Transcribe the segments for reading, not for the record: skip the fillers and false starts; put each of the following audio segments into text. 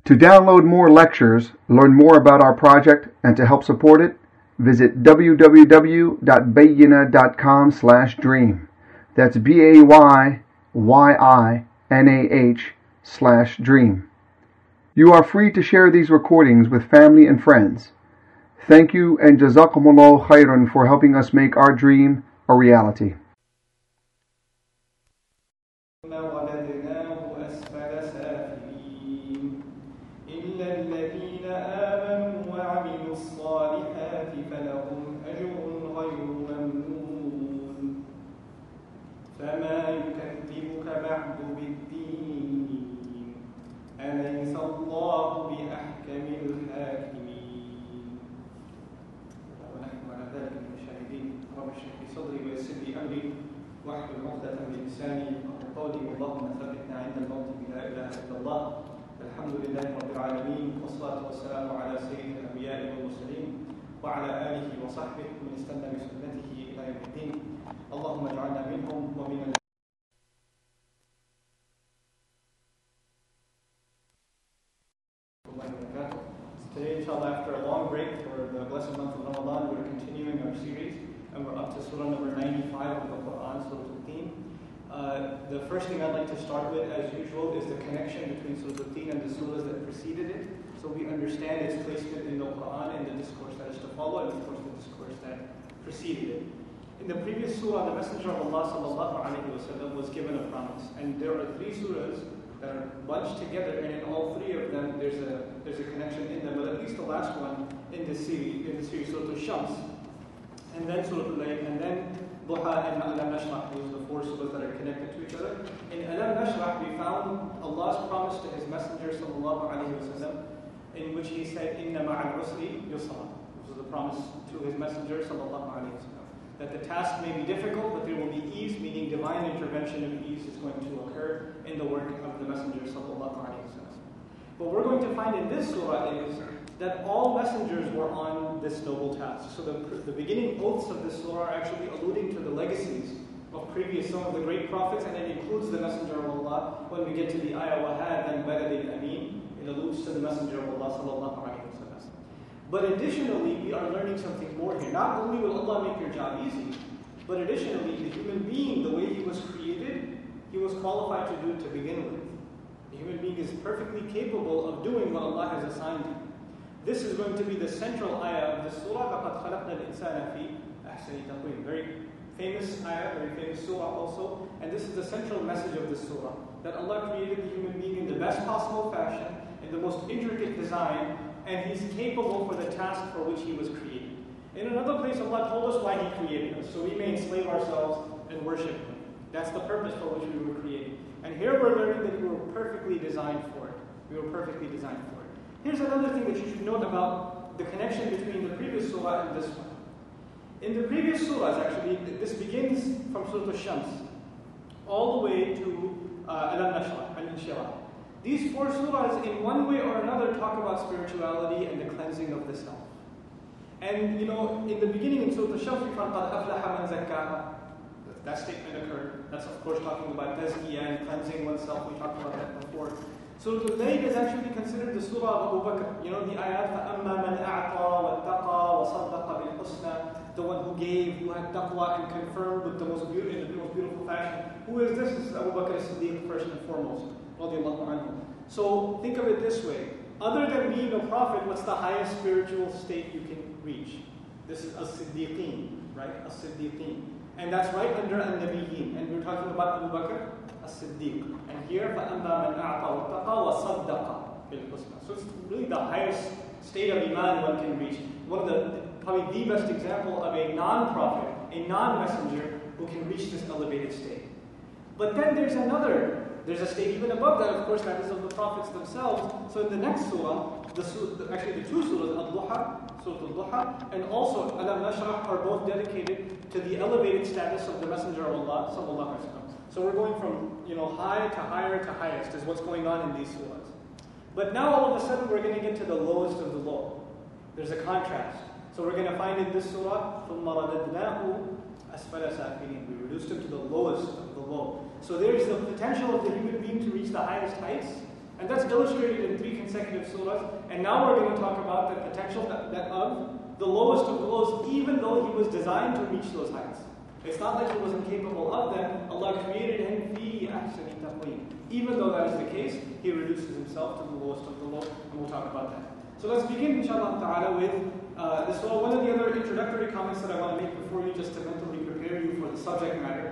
To download more lectures, learn more about our project, and to help support it, visit www.bayyinah.com/dream. That's BAYYINAH/dream. You are free to share these recordings with family and friends. Thank you and Jazakumullah khairan for helping us make our dream a reality. واحلل عقدة من لساني يفقهوا قولي اللهم ثبتنا عند الموت بلا إله إلا الله الحمد لله رب العالمين والصلاة والسلام على سيد الأنبياء والمرسلين وعلى آله وصحبه من استنى بسنته إلى يوم الدين اللهم اجعلنا منهم ومن Today, inshallah, after a long break for the blessed month of Ramadan, we're continuing our series and we're up to surah number 95 of the Quran, Surah Al-Teen. The first thing I'd like to start with, as usual, is the connection between Surah Al-Teen and the surahs that preceded it, so we understand its placement in the Quran and the discourse that is to follow, and of course the discourse that preceded it. In the previous surah, the Messenger of Allah sallallahu alaihi wasallam was given a promise, and there are three surahs that are bunched together, and in all three of them there's a connection in them, but at least the last one in this series, Surah Al-Shams, and then Surah Al-Layl, and then Duha and Alam Nashrah. Those are the four surahs that are connected to each other. In Alam Nashrah, we found Allah's promise to His Messenger sallallahu alaihi wasallam, in which He said, "Inna ma'al usri yusra." This was the promise to His Messenger sallallahu alaihi wasallam, that the task may be difficult, but there will be ease, meaning divine intervention of ease is going to occur in the work of the Messenger sallallahu alaihi wasallam. What we're going to find in this surah is that all messengers were on this noble task. So the beginning oaths of this surah are actually alluding to the legacies of some of the great prophets, and it includes the Messenger of Allah. When we get to the ayah وَهَذَا الْبَلَدِ الْأَمِينَ, it alludes to the Messenger of Allah sallallahu alaihi wasallam. But additionally, we are learning something more here. Not only will Allah make your job easy, but additionally, the human being, the way he was created, he was qualified to do it to begin with. The human being is perfectly capable of doing what Allah has assigned him. This is going to be the central ayah of the surah, لَقَدْ خَلَقْنَا الْإِنسَانَ فِي أَحْسَنِ تَقْوِيمٍ. Very famous ayah, very famous surah also. And this is the central message of this surah, that Allah created the human being in the best possible fashion, in the most intricate design, and He's capable for the task for which He was created. In another place, Allah told us why He created us, so we may enslave ourselves and worship Him. That's the purpose for which we were created. And here we're learning that we were perfectly designed for it. We were perfectly designed for it. Here's another thing that you should note about the connection between the previous surah and this one. In the previous surahs, actually, this begins from Surah Al-Shams all the way to Alam Nashrah and Inshirah. These four surahs, in one way or another, talk about spirituality and the cleansing of the self. And, in the beginning in Surah Al-Shams, we found قَدْ أَفْلَحَ مَنْ زَكَّاهَا. That statement occurred. That's, of course, talking about tazkiyah and cleansing oneself. We talked about that before. Surah Al-Layl is actually considered the surah of Abu Bakr. The ayat, فَأَمَّا مَنْ أَعْطَى وَاتَّقَى وَصَدَّقَ بِالْحُسْنَى, the one who gave, who had taqwa and confirmed with the most beautiful fashion. Who is this? This is Abu Bakr as-Siddiq, first and foremost. So think of it this way. Other than being a prophet, what's the highest spiritual state you can reach? This is as-Siddiqeen, right? As-Siddiqeen. And that's right under al-Nabiyyin. And we're talking about Abu Bakr as-Siddiq. And here, فَأَمَّا مَنْ أَعْطَى وَاتَّقَى وَصَدَّقَ بِالْحُسْنَى. So it's really the highest state of iman one can reach. Probably the best example of a non-prophet, a non-messenger who can reach this elevated state. But then there's a state even above that, of course, that is of the prophets themselves. So in the next surah, actually the two surahs, Al-Duha, Surah Al-Duha, and also Alam Nashrah, are both dedicated to the elevated status of the Messenger of Allah sallallahu alaihi wasallam. So we're going from high to higher to highest is what's going on in these surahs. But now all of a sudden we're going to get to the lowest of the low. There's a contrast. So we're going to find in this surah, ثُمَّ رَدَدْنَاهُ أَسْفَلَ سَافِلِينَ. We reduced him to the lowest of the low. So there's the potential of the human being to reach the highest heights, And that's illustrated in 3 consecutive surahs. And now we're going to talk about the potential that of the lowest of the lows, even though he was designed to reach those heights. It's not like he wasn't capable of them. Allah created him fi ahsani taqweem. Even though that is the case, he reduces himself to the lowest of the low, and we'll talk about that. So let's begin, inshallah ta'ala, with this surah. One of the other introductory comments that I want to make before you, just to mentally prepare you for the subject matter.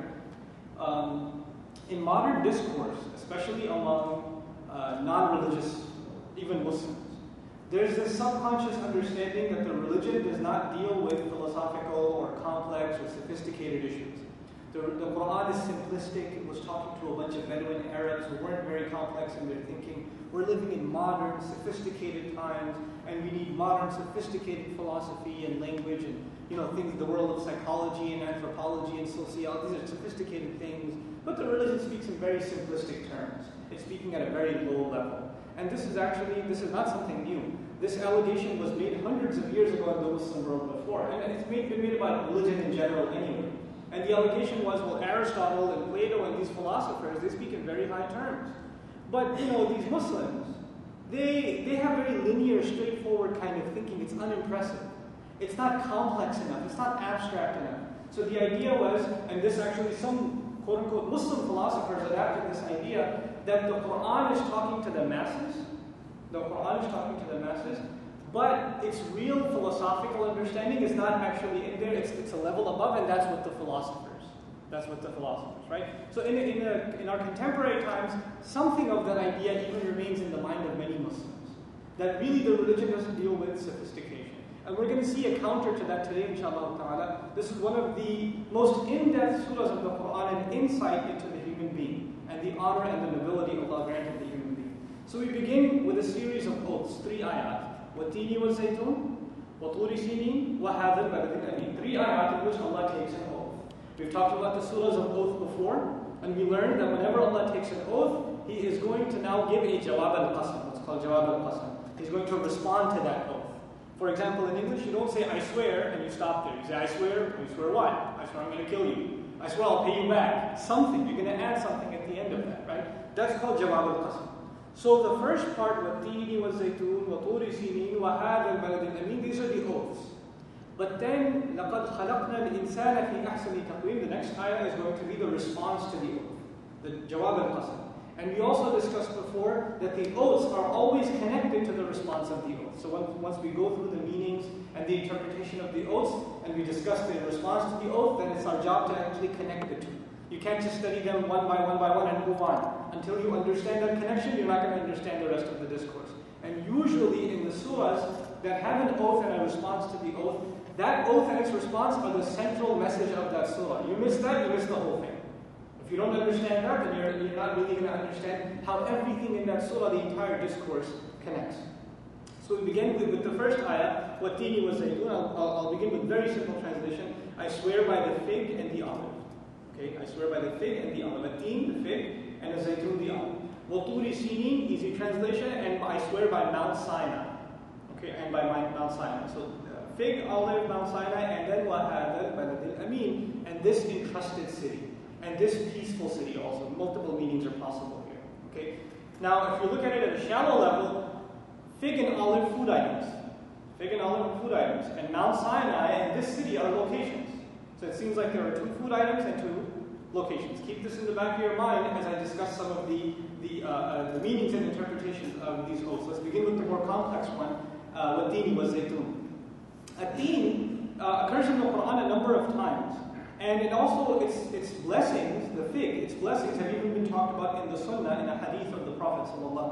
In modern discourse, especially among non-religious, even Muslims, there's this subconscious understanding that the religion does not deal with philosophical or complex or sophisticated issues. The Quran is simplistic. It was talking to a bunch of Bedouin Arabs who weren't very complex in their thinking. We're living in modern, sophisticated times, and we need modern, sophisticated philosophy and language and things, the world of psychology and anthropology and sociology. These are sophisticated things, but the religion speaks in very simplistic terms. It's speaking at a very low level. And this is not something new. This allegation was made hundreds of years ago in the Muslim world before, and it's been made about religion in general anyway. And the allegation was, well, Aristotle and Plato and these philosophers, they speak in very high terms. But, these Muslims, they have very linear, straightforward kind of thinking. It's unimpressive. It's not complex enough. It's not abstract enough. So the idea was, and this actually some quote-unquote Muslim philosophers adapted this idea, that the Quran is talking to the masses. The Quran is talking to the masses, but its real philosophical understanding is not actually in there. It's a level above, and that's what the philosophers. Right? So in our contemporary times, something of that idea even remains in the mind of many Muslims. That really the religion doesn't deal with sophistication. And we're going to see a counter to that today, inshallah ta'ala. This is one of the most in-depth surahs of the Quran, an insight into the human being, and the honor and the nobility Allah granted the human being. So we begin with a series of oaths, 3 ayat. وَالتِّينِ وَالزَّيْتُونِ وَطُورِ سِينِينَ وَهَذَا الْبَلَدِ الْأَمِينِ. 3 ayat in which Allah takes an oath. We've talked about the surahs of oath before, and we learned that whenever Allah takes an oath, He is going to now give a jawab al-qasam, what's called jawab al-qasam. He's going to respond to that oath. For example, in English, you don't say, I swear, and you stop there. You say, I swear what? I swear I'm going to kill you. I swear I'll pay you back. Something. You're going to add something at the end of that, right? That's called jawab al-qasam. So the first part, وَالتِّينِ وَالزَّيْتُونِ وَطُورِ سِينِينَ وَهَذَا الْبَلَدِ الْأَمِينَ, these are the oaths. But then, لَقَدْ خَلَقْنَا الْإِنسَانَ فِي أَحْسَنِ تَقْوِيمٍ, the next ayah is going to be the response to the oath, the jawab al-qasam. And we also discussed before that the oaths are always connected to the response of the oath. So once we go through the meanings and the interpretation of the oaths, and we discuss the response to the oath, then it's our job to actually connect the two. You can't just study them one by one and move on. Until you understand that connection, you're not going to understand the rest of the discourse. And usually in the surahs that have an oath and a response to the oath, that oath and its response are the central message of that surah. You miss that, you miss the whole thing. If you don't understand that, then you're not really going to understand how everything in that surah, the entire discourse, connects. So we begin with the first ayah, وَالتِّينِ وَالزَّيْتُونَ. I'll begin with very simple translation. I swear by the fig and the olive. Okay, I swear by the fig and the olive. At-teen, the fig, and the zaytun, the olive. وَطُورِ سِينِينَ, easy translation, and I swear by Mount Sinai. Okay, and by Mount Sinai. So fig, olive, Mount Sinai, and then وَهَذَا الْبَلَدِ الْأَمِينَ, and this entrusted city. And this peaceful city also. Multiple meanings are possible here. Okay? Now, if you look at it at a shallow level, fig and olive, food items. Fig and olive, food items. And Mount Sinai and this city are locations. So it seems like there are 2 food items and 2 locations. Keep this in the back of your mind as I discuss some of the meanings and interpretations of these oaths. Let's begin with the more complex one. وَالتِّينِ وَالزَّيْتُونَ. At-teen occurs in the Quran a number of times. And it also, its blessings, the fig, its blessings have even been talked about in the Sunnah, in a hadith of the Prophet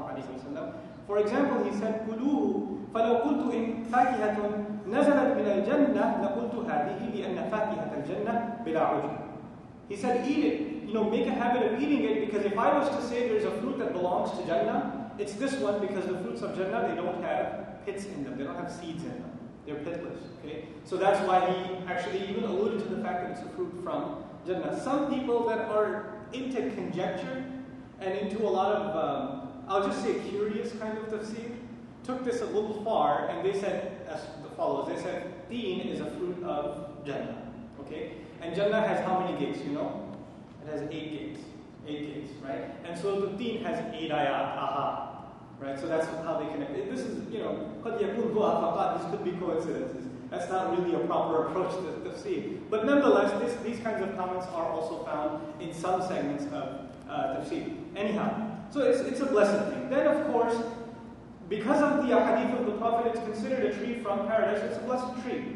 ﷺ. For example, he said, كُلُوهُ فَلَوْ قُلْتُ إِنْ فَاكِهَةٌ نَزَلَتْ مِنَ الْجَنَّةِ لَقُلْتُ هَذِهِ لِأَنَّ فَاكِهَةَ الْجَنَّةِ بِلَا عُجْبٍ. He said, eat it. Make a habit of eating it, because if I was to say there's a fruit that belongs to Jannah, it's this one, because the fruits of Jannah, they don't have pits in them. They don't have seeds in them. They're pitless, okay? So that's why he actually even alluded to the fact that it's a fruit from Jannah. Some people that are into conjecture and into a lot of, I'll just say curious kind of tafsir, took this a little far, and they said as follows. They said, teen is a fruit of Jannah, okay? And Jannah has how many gates, you know? It has 8 gates. 8 gates, right? And so the teen has 8 ayat, aha. right? So that's how they connect. This is, قد يكون هو فقط. These could be coincidences. That's not really a proper approach to tafsir. But nonetheless, these kinds of comments are also found in some segments of tafsir. Anyhow, so it's a blessed thing. Then, of course, because of the hadith of the Prophet, it's considered a tree from paradise. It's a blessed tree.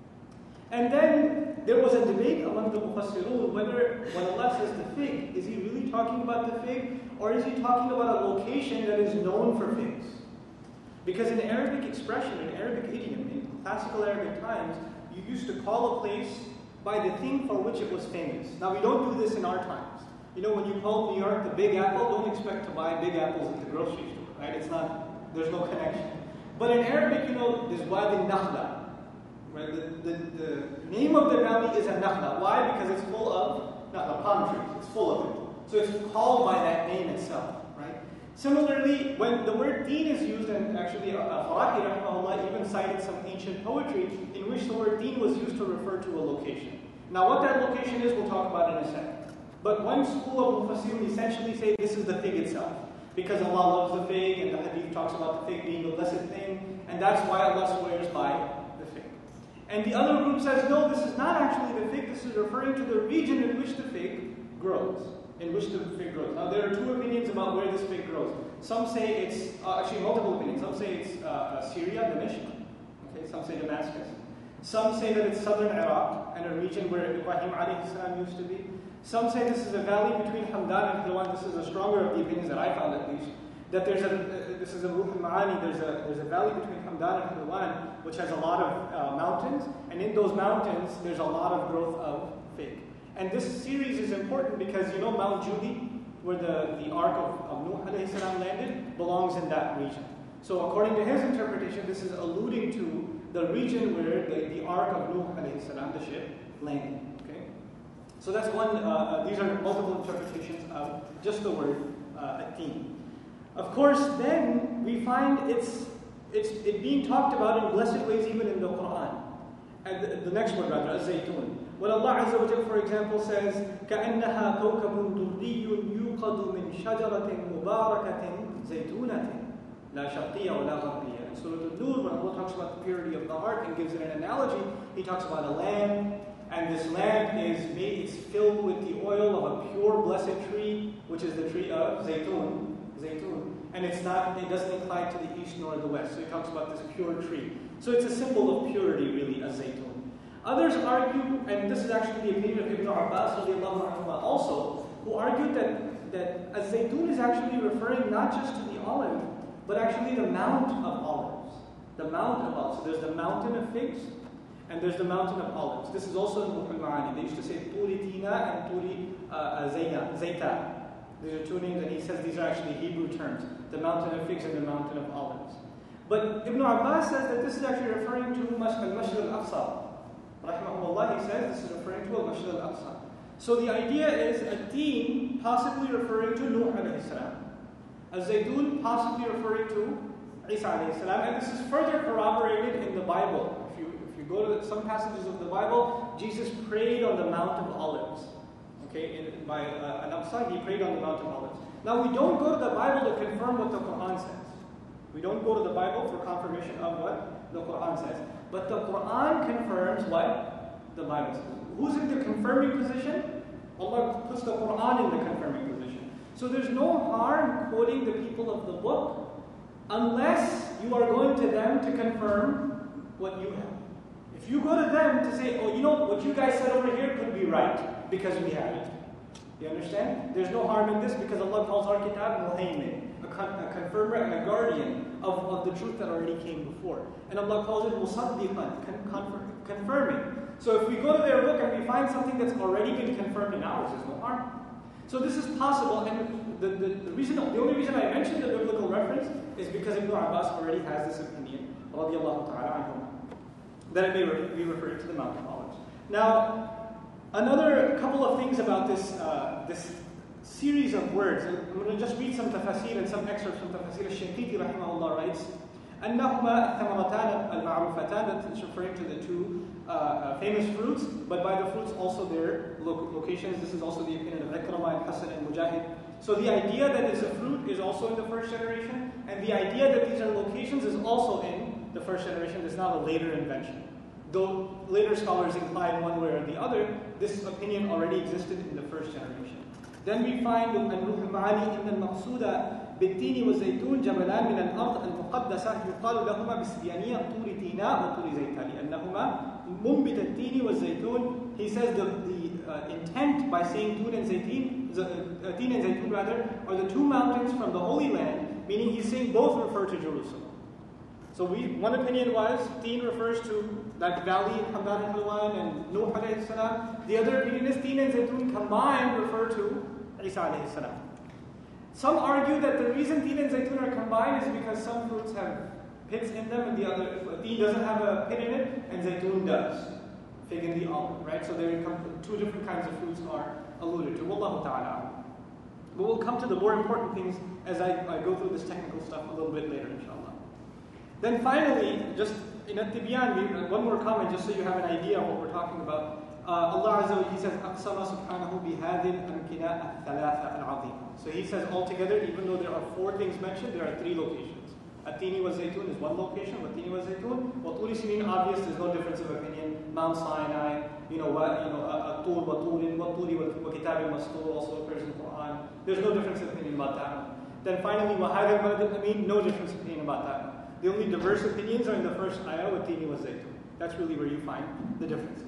And then there was a debate among the Mufassirun whether when Allah says the fig, is He really talking about the fig, or is He talking about a location that is known for figs? Because in Arabic expression, in Arabic idiom, in classical Arabic times, you used to call a place by the thing for which it was famous. Now we don't do this in our times. When you call New York the Big Apple, don't expect to buy big apples at the grocery store, right? It's not, there's no connection. But in Arabic, there's Wadi Nakhla. Right? The name of the valley is a nakhla. Why? Because it's full of nakhla, palm trees. It's full of it. So it's called by that name itself. Right? Similarly, when the word deen is used, and actually Farahi rahimahullah even cited some ancient poetry in which the word deen was used to refer to a location. Now what that location is, we'll talk about in a second. But one school of Mufassirun essentially say this is the fig itself. Because Allah loves the fig, and the hadith talks about the fig being a blessed thing, and that's why Allah swears by the fig. And the other group says, no, this is not actually the fig, this is referring to the region in which the fig grows. Now, there are two opinions about where this fig grows. Some say it's, actually multiple opinions. Some say it's Syria, Dimashq. Okay, some say Damascus. Some say that it's southern Iraq, and a region where Ibrahim alayhi salam used to be. Some say this is a valley between Hamdan and Hilwan. This is a stronger of the opinions that I found at least. That this is a Ruh al-Ma'ani, there's a valley between Hamdan and Hilwan which has a lot of mountains, and in those mountains there's a lot of growth of fig. And this series is important because Mount Judi, where the Ark of Nuh alayhi salam landed, belongs in that region. So according to his interpretation, this is alluding to the region where the Ark of Nuh alayhi salam, the ship, landed. Okay? So that's one, these are multiple interpretations of just the word at-Tin. Of course, then we find it being talked about in blessed ways even in the Quran. And the next word rather, az-Zaytun. When Allah Azza wa Jalla, for example, says, كَأَنَّهَا كَوْكَبٌ دُرِّيٌّ يُوقَدُ مِنْ شَجَرَةٍ مُبَارَكَةٍ زَيْتُونَةٍ لَا شَرْقِيَّةٍ وَلَا غَرْبِيَّةٍ. In Surah An-Nur, when Allah talks about the purity of the heart and gives it an analogy, He talks about a land, and this land is filled with the oil of a pure blessed tree, which is the tree of Zaytun. And it doesn't incline to the east nor the west. So He talks about this pure tree. So it's a symbol of purity, really, as Zaytun. Others argue, and this is actually the opinion of Ibn Abbas also, who argued that az-Zaytun is actually referring not just to the olive, but actually the mount of olives. The mount of olives. So there's the mountain of figs, and there's the mountain of olives. This is also in Ruh al-Ma'ani. They used to say Turi Tina and Turi Zayta. These are two names, and he says these are actually Hebrew terms. The mountain of figs and the mountain of olives. But Ibn Abbas says that this is actually referring to al-Masjid al-Aqsa. Rahimahullah, he says this is referring to al-Masjid al-Aqsa. So the idea is a-Tin possibly referring to Nuh alayhi salam. Az-Zaytun possibly referring to Isa alayhi salam. And this is further corroborated in the Bible. If you go to some passages of the Bible, Jesus prayed on the Mount of Olives. Okay, by Al-Aqsa, He prayed on the Mount of Olives. Now we don't go to the Bible to confirm what the Quran says. We don't go to the Bible for confirmation of what the Quran says. But the Quran confirms what the Bible says. Who's in the confirming position? Allah puts the Quran in the confirming position. So there's no harm quoting the people of the book unless you are going to them to confirm what you have. If you go to them to say, what you guys said over here could be right because we have it. You understand? There's no harm in this because Allah calls our kitab muhaymin, a confirmer and a guardian of the truth that already came before. And Allah calls it musaddiqan, confirming. So if we go to their book and we find something that's already been confirmed in ours, there's no harm. So this is possible, and the only reason I mentioned the biblical reference is because Ibn Abbas already has this opinion, radiallahu ta'ala anhu, that it may be referring to the Mount of Olives. Now, another couple of things about this series of words. I'm going to just read some tafasir and some excerpts from tafasir. Al-Shinqiti rahimahullah writes, أنهما الثمرتان المعروفتان, that is referring to the two famous fruits, but by the fruits also their locations. This is also the opinion of Ikramah and Hasan and Mujahid. So the idea that it's a fruit is also in the first generation, and the idea that these are locations is also in the first generation. It's not a later invention. Though later scholars incline one way or the other, this opinion already existed in the first generation. Then we find الروح المعاني إن المقصود بالتين والزيتون جبلان من الأرض المقدسة يقال لهما بالسريانية طور تيناء وطور زيتان لأنهما منبت التين والزيتون. He says the intent by saying Tun and Zaytun, Tin and Zaytun rather, are the two mountains from the Holy Land, meaning he's saying both refer to Jerusalem. So one opinion was Tin refers to that valley in Hamdan al-Halwan and Nuh alayhi salam. The other opinion is Tin and Zaytun combined refer to Isa alayhi salam. Some argue that the reason Tin and Zaytun are combined is because some fruits have pits in them and the other, Tin doesn't have a pit in it and Zaytun does. Fig and the olive, right? So there come two different kinds of fruits are alluded to. Wallahu ta'ala. But we'll come to the more important things as I go through this technical stuff a little bit later, inshallah. Then finally, just in At-Tibyan, one more comment just so you have an idea of what we're talking about. Allah Azza wa Jalla, He says, أَقْسَمَ سُبْحَانَهُ بِهَذِهِ الْأَمْكِنَةِ الثَّلَاثَ الْعَظِيمَ. So He says altogether, even though there are 4 things mentioned, there are 3 locations. At-Tini wa Zaytun is one location, Wat-Tini wa Zaytun. Wa-Turi Sinin, obvious, there's no difference of opinion. Mount Sinai, At-Tur wa-Turin, Wat-Turi wa-Kitab al-Mastur also occurs in the Quran. There's no difference of opinion about that one. Then finally, وَهَذَا الْبَلَدِ الْأَمِينَ, no difference of opinion about that one. The only diverse opinions are in the first ayah, Wat-Tini wa Zaytun. That's really where you find the differences.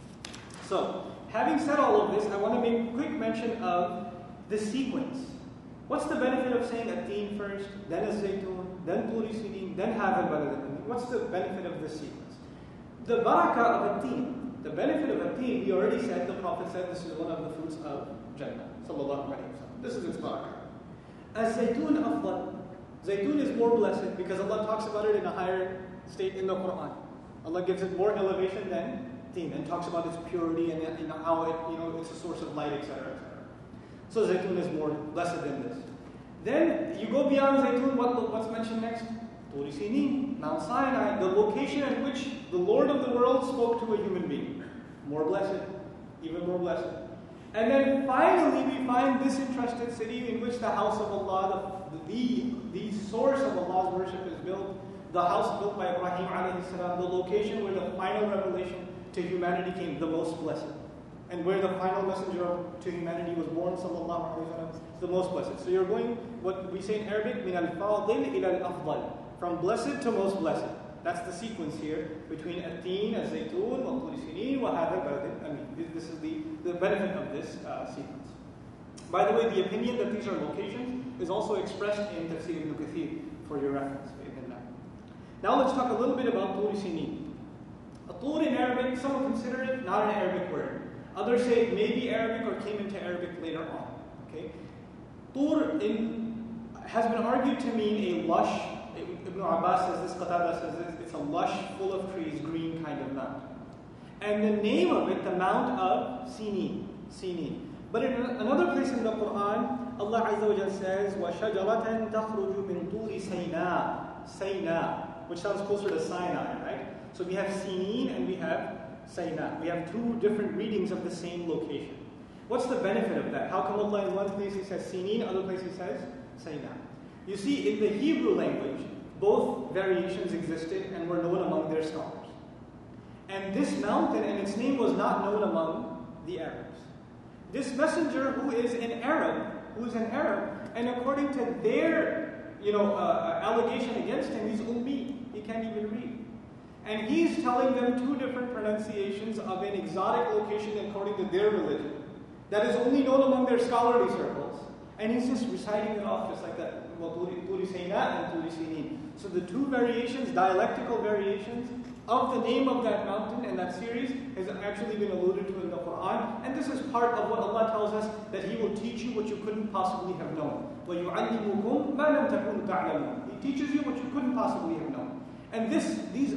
So, having said all of this, I want to make quick mention of the sequence. What's the benefit of saying At-Tin first, then Az-Zaytun, then Turi Sinin, then Hadha al-Balad al-Amin? What's the benefit of this sequence? The barakah of At-Tin, the benefit of At-Tin, we already said, the Prophet said this is one of the fruits of Jannah. Sallallahu alayhi wa sallam. This is its barakah. Az-Zaytun afdal. Zaytun is more blessed because Allah talks about it in a higher state in the Quran. Allah gives it more elevation than Tin and talks about its purity and how it, it's a source of light, etc., etc. So Zaytun is more blessed than this. Then you go beyond Zaytun, what's mentioned next? Turi Sinin, Mount Sinai, the location at which the Lord of the world spoke to a human being. More blessed, even more blessed. And then finally we find this entrusted city in which the house of Allah, the source of Allah's worship is built, the house built by Ibrahim alayhi salam, the location where the final revelation to humanity came, the most blessed. And where the final messenger to humanity was born, sallallahu alayhi wa sallam, the most blessed. So you're going, what we say in Arabic, min al-fadil ila al-afdal, from blessed to most blessed. That's the sequence here between At-Tin, Az-Zaytun, wa Turi Sinin, wa Hadha al-Balad al-Amin. This is the benefit of this sequence. By the way, the opinion that these are locations is also expressed in Tafsir ibn Kathir for your reference. Now let's talk a little bit about Turi Sinin. Tur in Arabic, some will consider it not an Arabic word. Others say it may be Arabic or came into Arabic later on. Okay, Tur has been argued to mean a lush. Ibn Abbas says this, Qatada says this. It's a lush, full of trees, green kind of mountain. And the name of it, the Mount of Sinin. But in another place in the Quran, Allah Azza wa Jalla says, وَشَجَرَةً تَخْرُجُ مِن طُورِ Sayna, which sounds closer to Sinai, right? So we have Sinin and we have Sayna. We have 2 different readings of the same location. What's the benefit of that? How come Allah in one place He says Sinin, other place He says Sayna? You see, in the Hebrew language, both variations existed and were known among their scholars. And this mountain and its name was not known among the Arabs. This messenger who is an Arab, and according to their allegation against him, he's ummi. He can't even read. And he's telling them 2 different pronunciations of an exotic location according to their religion that is only known among their scholarly circles. And he's just reciting it off just like that. Turi Sayna and Turi Sinin. So the 2 variations, dialectical variations, of the name of that mountain and that series has actually been alluded to in the Quran. And this is part of what Allah tells us, that He will teach you what you couldn't possibly have known. وَيُعَلِّمُكُمْ مَا لَمْ تَكُونُوا تَعْلَمُونَ. He teaches you what you couldn't possibly have known. And these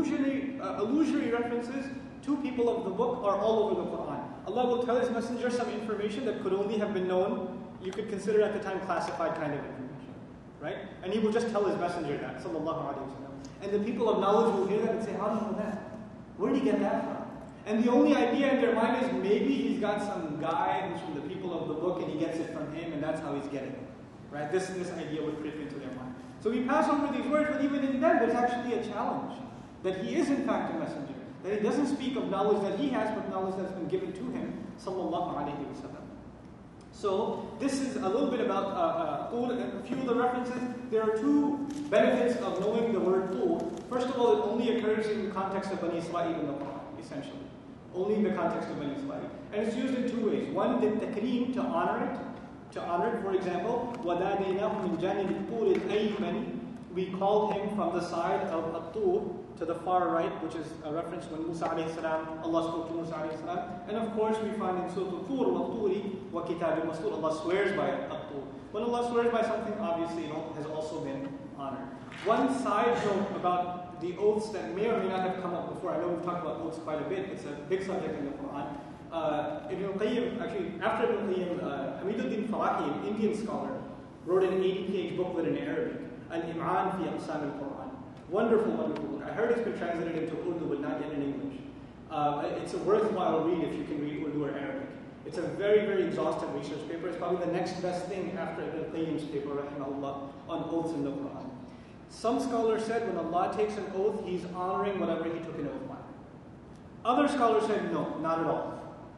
illusory references to people of the book are all over the Quran. Allah will tell His messenger some information that could only have been known, you could consider at the time classified kind of information. Right? And He will just tell His messenger that, sallallahu alayhi wa sallam. And the people of knowledge will hear that and say, how do you know that? Where did He get that from? And the only idea in their mind is maybe he's got some guy who's from the people of the book and he gets it from him and that's how he's getting it. Right? This idea would creep into their mind. So we pass over these words, but even in them there's actually a challenge. That he is in fact a messenger. That he doesn't speak of knowledge that he has, but knowledge that's been given to him. Sallallahu alayhi wa sallam. So this is a little bit about Tur, and a few of the references. There are two benefits of knowing the word Tur. First of all, it only occurs in the context of Bani Israel in the Quran, essentially. Only in the context of Bani Israel. And it's used in two ways. One, the takreem, to honor it. To honor it, for example, وَدَادَيْنَاهُ مِنْ جَانِبِ الطُّورِ الْأَيْمَنِ. We called him from the side of At-Tur, to the far right, which is a reference when Musa alayhi salam, Allah spoke to Musa alayhi salam. And of course we find in Surah Al-Tur, وَالطُّورِ وَكِتَابٍ مَسْطُورٍ, Allah swears by At-Tur. When Allah swears by something, obviously it has also been honored. One side note about the oaths that may or may not have come up before. I know we've talked about oaths quite a bit. It's a big subject in the Quran. Ibn al-Qayyim, actually, after Ibn al-Qayyim, Hamiduddin Farahi, an Indian scholar, wrote an 80-page booklet in Arabic, Al-Im'an fi Aqsam al-Quran. Wonderful, wonderful book. I heard it's been translated into Urdu, but not yet in English. It's a worthwhile read if you can read Urdu or Arabic. It's a very, very exhaustive research paper. It's probably the next best thing after Ibn al-Qayyim's paper, rahimahullah, on oaths in the Quran. Some scholars said when Allah takes an oath, He's honoring whatever He took an oath by. Other scholars said no, not at all.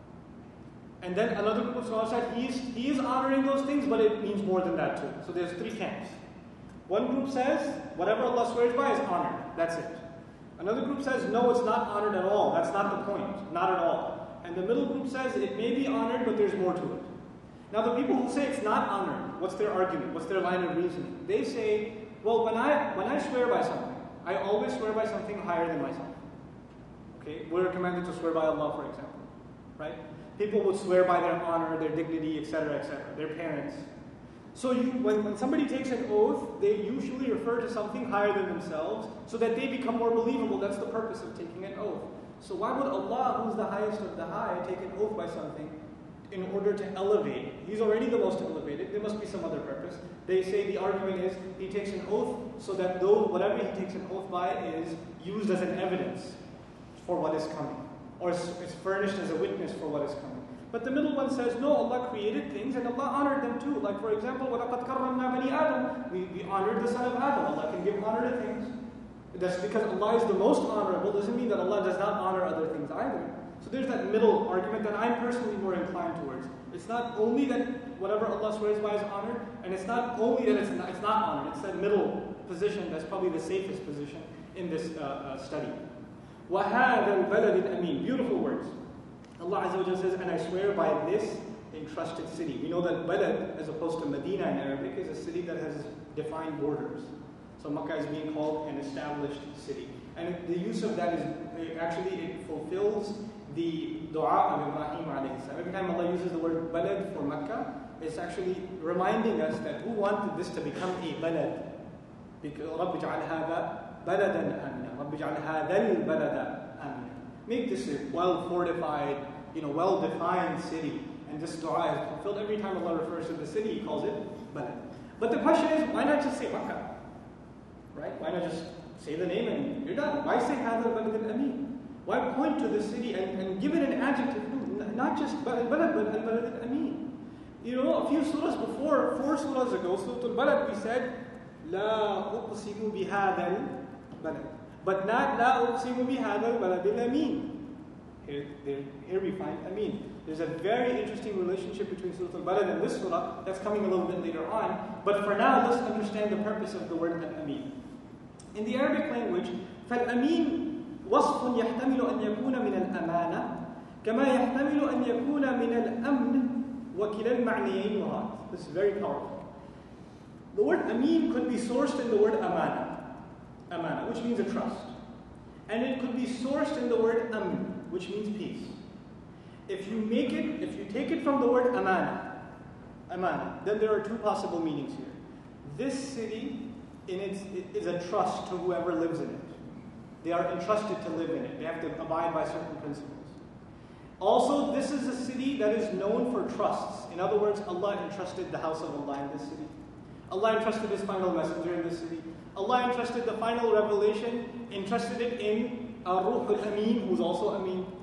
And then another group of scholars said he is honoring those things, but it means more than that too. So there's three camps. One group says whatever Allah swears by is honored. That's it. Another group says no, it's not honored at all. That's not the point. Not at all. And the middle group says it may be honored, but there's more to it. Now the people who say it's not honored, what's their argument? What's their line of reasoning? They say, well, when I swear by something, I always swear by something higher than myself. Okay, we're commanded to swear by Allah, for example, right? People would swear by their honor, their dignity, etc., their parents. So when somebody takes an oath, they usually refer to something higher than themselves so that they become more believable. That's the purpose of taking an oath. So why would Allah, who's the highest of the high, take an oath by something in order to elevate? He's already the most elevated. There must be some other purpose. They say the argument is He takes an oath so that whatever He takes an oath by is used as an evidence for what is coming, or is furnished as a witness for what is coming. But the middle one says, no, Allah created things and Allah honored them too. Like for example, وَلَقَدْ كَرَّمْنَا بَنِي آدَمَ. We honored the son of Adam. Allah can give honor to things. That's because Allah is the most honorable, doesn't mean that Allah does not honor other things either. So there's that middle argument that I'm personally more inclined towards. It's not only that whatever Allah swears by is honored, and it's not only that it's not honored. It's that middle position that's probably the safest position in this study. وَهَذَا الْبَلَدِ الْأَمِينَ. Beautiful words. Allah Azza wa Jalla says, and I swear by this entrusted city. We know that Balad, as opposed to Medina in Arabic, is a city that has defined borders. So Makkah is being called an established city. And the use of that is, it fulfills the dua of Ibrahim alayhi salam. Every time Allah uses the word Balad for Makkah, it's actually reminding us that who wanted this to become a Balad? Because رَبِّ جَعَلْ هَذَا بَلَدًا آمِنًا رَبِّ جَعَلْ هَذَا الْبَلَدَ آمِنًا. Make this a well-fortified, well-defined city. And this dua is fulfilled every time Allah refers to the city, He calls it Balad. But the question is, why not just say Makkah? Right? Why not just say the name and you're done? Why say Hadha al-Balad al-Amin? Why point to the city and give it an adjective? No, not just Balad, but al-Balad al-Amin. A few surahs before, 4 surahs ago, Surah Al-Balad, we said, La uqsimu bihadha al-Balad. But not La uqsimu bihadha al-Balad al-Amin. Here we find Amin. There's a very interesting relationship between Surah Al-Balad and this surah that's coming a little bit later on. But for now, let's understand the purpose of the word Al-Amin. In the Arabic language, فَالْأَمِين وَصْفٌ يَحْتَمِلُ أَنْ يَكُونَ مِنَ الْأَمَانَةِ كَمَا يَحْتَمِلُ أَنْ يَكُونَ مِنَ الْأَمْنِ وَكِلَا الْمَعْنِيَيْنِ مُرَادٌ. This is very powerful. The word Amin could be sourced in the word Amana, which means a trust. And it could be sourced in the word Amn, which means peace. If you take it from the word Amana, then there are 2 possible meanings here. This city is a trust to whoever lives in it. They are entrusted to live in it. They have to abide by certain principles. Also, this is a city that is known for trusts. In other words, Allah entrusted the house of Allah in this city. Allah entrusted His final messenger in this city. Allah entrusted the final revelation, entrusted it in Ruh al-Amin, who's also Amin.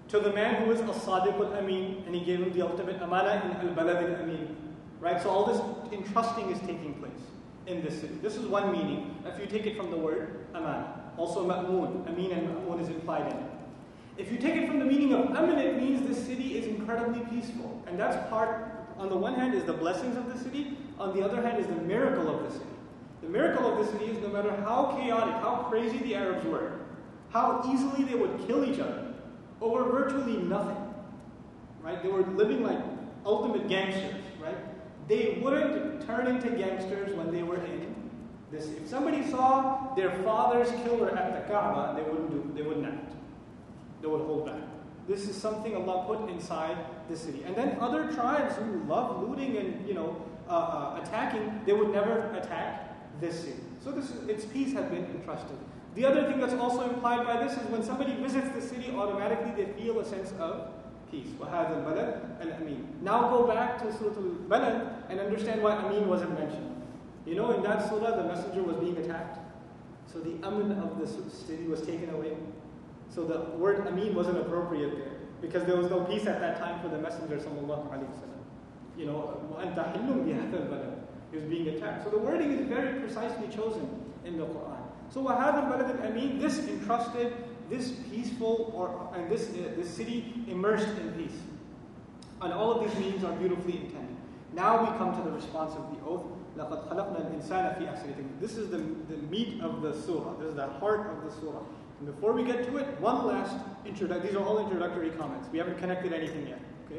to the man who is as-sadiq al-amin, and he gave him the ultimate amana in al-balad al-amin. Right? So all this entrusting is taking place in this city. This is one meaning, if you take it from the word amana. Also ma'moon, amin and ma'moon is implied in it. If you take it from the meaning of amin, it means this city is incredibly peaceful. And that's part, on the one hand, is the blessings of the city, on the other hand is the miracle of the city. The miracle of the city is no matter how chaotic, how crazy the Arabs were, how easily they would kill each other over virtually nothing. Right? They were living like ultimate gangsters, right? They wouldn't turn into gangsters when they were in this. If somebody saw their father's killer at the Kaaba, they wouldn't act. They would hold back. This is something Allah put inside the city. And then other tribes who love looting and attacking, they would never attack this city. So its peace had been entrusted. The other thing that's also implied by this is when somebody visits the city, automatically they feel a sense of peace. وَهَذَا الْبَلَدْ الْأَمِينَ. Now go back to Surah Al-Balad and understand why Amin wasn't mentioned. You know, in that surah, the messenger was being attacked. So the amin of the city was taken away. So the word Amin wasn't appropriate there, because there was no peace at that time for the messenger sallallahu alaihi wasallam. You know, وَأَنْتَ حِلٌّ بِهَذَا الْبَلَدِ. He was being attacked. So the wording is very precisely chosen in the Quran. So وَهَذَا الْبَلَدِ الْأَمِينَ, this entrusted, this peaceful, and this city immersed in peace. And all of these meanings are beautifully intended. Now we come to the response of the oath. لَقَدْ خَلَقْنَا الْإِنسَانَ فِي أَحْسَنِ تَقْوِيمٍ. This is the meat of the surah. This is the heart of the surah. And before we get to it, one last introduction. These are all introductory comments. We haven't connected anything yet. Okay.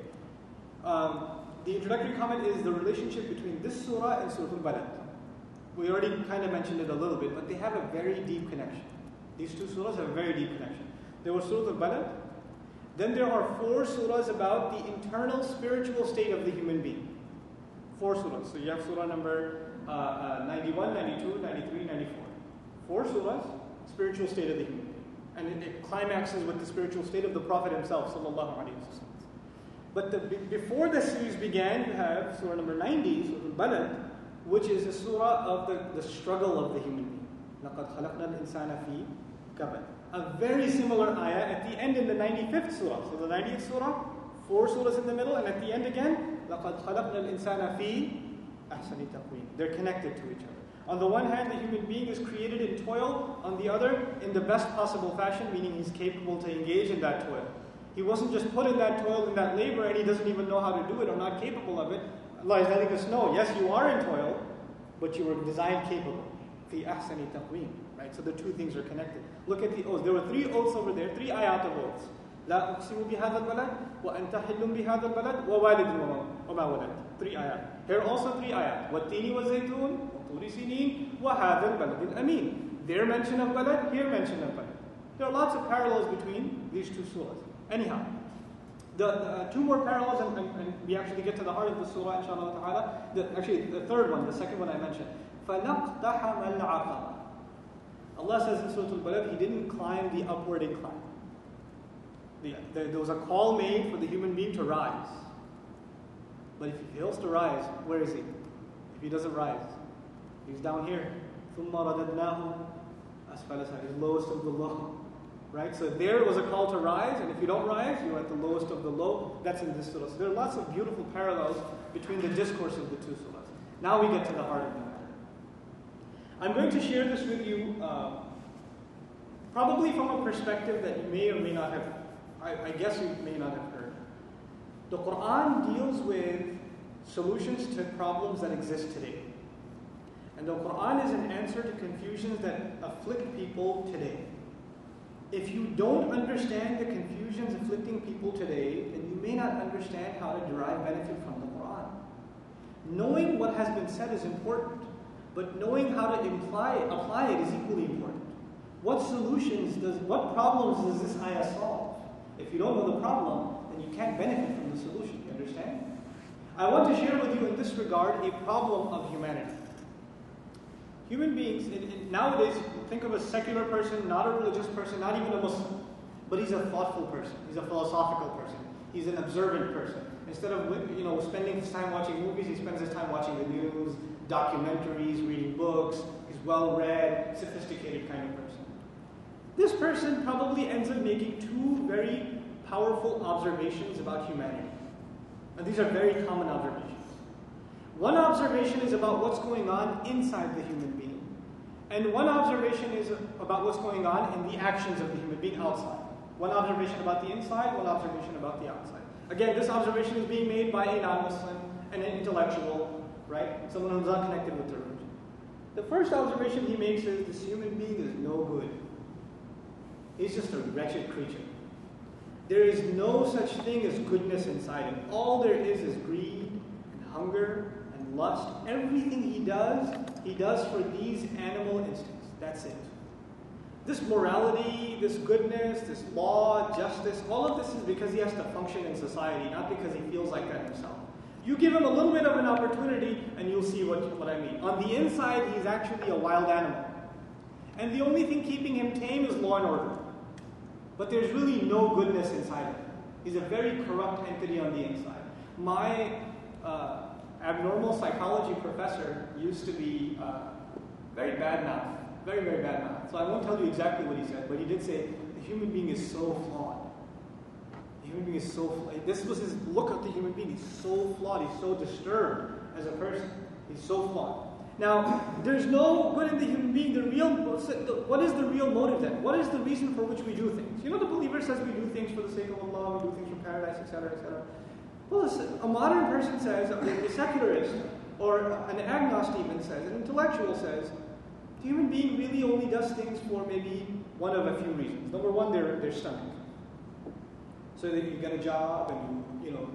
The introductory comment is the relationship between this surah and Surah Al-Balad. We already kind of mentioned it a little bit, but they have a very deep connection. These two surahs have a very deep connection. There was Surah Al-Balad. Then there are 4 surahs about the internal spiritual state of the human being. 4 surahs. So you have surah number 91, 92, 93, 94. 4 surahs, spiritual state of the human being. And it climaxes with the spiritual state of the Prophet himself, sallallahu alaihi wasallam. But before the series began, you have surah number 90, Surah Al-Balad, which is a surah of the struggle of the human being. لَقَدْ خَلَقْنَا الْإِنسَانَ فِي كَبَدٍ. A very similar ayah at the end in the 95th surah. So the 90th surah, 4 surahs in the middle, and at the end again, لَقَدْ خَلَقْنَا الْإِنسَانَ فِي أَحْسَنِ تَقْوِيمٍ. They're connected to each other. On the one hand, the human being is created in toil. On the other, in the best possible fashion, meaning he's capable to engage in that toil. He wasn't just put in that toil, in that labor, and he doesn't even know how to do it or not capable of it. Allah is letting us know, yes, you are in toil, but you were designed capable. Fi ahsani taqweem. Right? So the two things are connected. Look at the oaths. There were 3 oaths over there, 3 ayat of oaths. لا أقسم بهذا البلد وأنت حل بهذا البلد ووالد وما ولد. 3 ayat. Here also 3 ayat. والتين والزيتون وطور سينين وهذا البلد الأمين. There mention of balad, here mention of balad. There are lots of parallels between these 2 surahs. Anyhow, the 2 more parallels, and we actually get to the heart of the surah, inshallah ta'ala. Actually, the third one, the second one I mentioned. فَلَقْتَحَمَ الْعَقَبَةِ. Allah says in Surah Al-Balad, He didn't climb the upward incline. There was a call made for the human being to rise. But if he fails to rise, where is he? If he doesn't rise, he's down here. ثُمَّ رَدَدْنَاهُ أَسْفَلَ سَافِلِينَ. He's lowest of the low. Right? So there was a call to rise, and if you don't rise, you're at the lowest of the low. That's in this surah. So there are lots of beautiful parallels between the discourse of the 2 surahs. Now we get to the heart of the matter. I'm going to share this with you probably from a perspective that you may or may not have, I guess you may not have heard. The Quran deals with solutions to problems that exist today. And the Quran is an answer to confusions that afflict people today. If you don't understand the confusions afflicting people today, then you may not understand how to derive benefit from the Quran. Knowing what has been said is important, but knowing how to apply it is equally important. What problems does this ayah solve? If you don't know the problem, then you can't benefit from the solution. You understand? I want to share with you in this regard a problem of humanity. Human beings, nowadays, think of a secular person, not a religious person, not even a Muslim, but he's a thoughtful person, he's a philosophical person, he's an observant person. Instead of spending his time watching movies, he spends his time watching the news, documentaries, reading books. He's well-read, sophisticated kind of person. This person probably ends up making 2 very powerful observations about humanity. And these are very common observations. One observation is about what's going on inside the human being. And one observation is about what's going on in the actions of the human being outside. One observation about the inside, one observation about the outside. Again, this observation is being made by a non-Muslim and an intellectual, right? Someone who's not connected with the religion. The first observation he makes is this human being is no good. He's just a wretched creature. There is no such thing as goodness inside him. All there is greed and hunger and lust. Everything he does for these animal instincts. That's it. This morality, this goodness, this law, justice, all of this is because he has to function in society, not because he feels like that himself. You give him a little bit of an opportunity and you'll see what I mean. On the inside, he's actually a wild animal. And the only thing keeping him tame is law and order. But there's really no goodness inside him. He's a very corrupt entity on the inside. My abnormal psychology professor used to be very bad-mouthed. Very, very bad-mouthed. So I won't tell you exactly what he said, but he did say, the human being is so flawed. The human being is so flawed. This was his look at the human being. He's so flawed. He's so disturbed as a person. He's so flawed. Now, there's no good in the human being. What is the real motive then? What is the reason for which we do things? You know, the believer says we do things for the sake of Allah, we do things for paradise, etc., etc. Well, a modern person says, a secularist, or an agnostic even says, an intellectual says, the human being really only does things for maybe one of a few reasons. Number one, their stomach. So that you get a job and you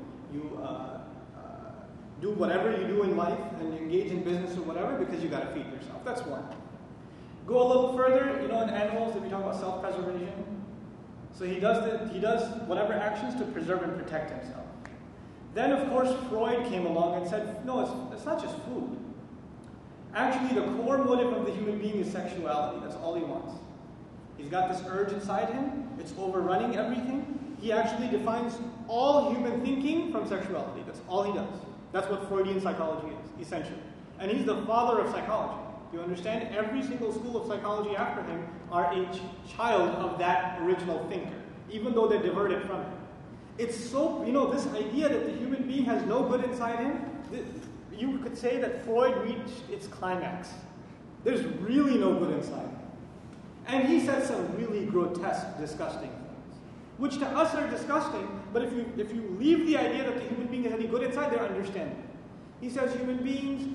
do whatever you do in life and you engage in business or whatever because you got to feed yourself. That's one. Go a little further, in animals that we talk about self-preservation. So he does whatever actions to preserve and protect himself. Then, of course, Freud came along and said, no, it's not just food. Actually, the core motive of the human being is sexuality. That's all he wants. He's got this urge inside him. It's overrunning everything. He actually defines all human thinking from sexuality. That's all he does. That's what Freudian psychology is, essentially. And he's the father of psychology. Do you understand? Every single school of psychology after him are a child of that original thinker, even though they're diverted from him. It's so, this idea that the human being has no good inside him, you could say that Freud reached its climax. There's really no good inside him. And he said some really grotesque, disgusting things, which to us are disgusting, but if you leave the idea that the human being has any good inside, they're understandable. He says human beings,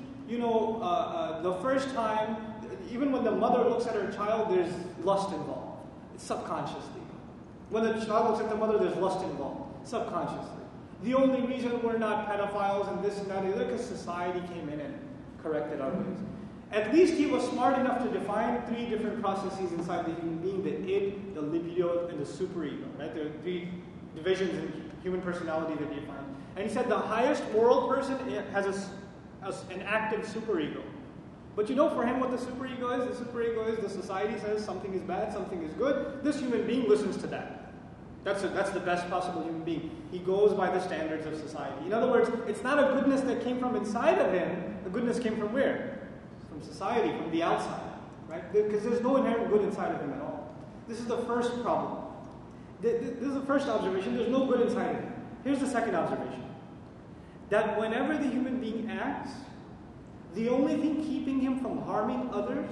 the first time, even when the mother looks at her child, there's lust involved. It's subconsciously. When the child looks at the mother, there's lust involved, subconsciously. The only reason we're not pedophiles and this and that is because society came in and corrected our ways. At least he was smart enough to define 3 different processes inside the human being: the id, the libido, and the superego. Right? There are 3 divisions in human personality that he defined. And he said the highest moral person has an active superego. But for him what the superego is? The superego is the society says something is bad, something is good. This human being listens to that. That's the best possible human being. He goes by the standards of society. In other words, it's not a goodness that came from inside of him. The goodness came from where? From society, from the outside. Right? Because there's no inherent good inside of him at all. This is the first problem. This is the first observation. There's no good inside of him. Here's the second observation. That whenever the human being acts, the only thing keeping him from harming others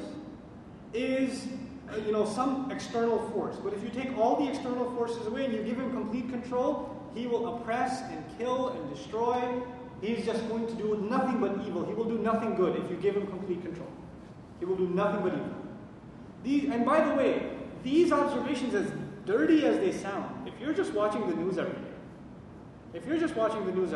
is some external force. But if you take all the external forces away and you give him complete control, he will oppress and kill and destroy. He's just going to do nothing but evil. He will do nothing good if you give him complete control. He will do nothing but evil. And by the way, these observations, as dirty as they sound, if you're just watching the news every day, if you're just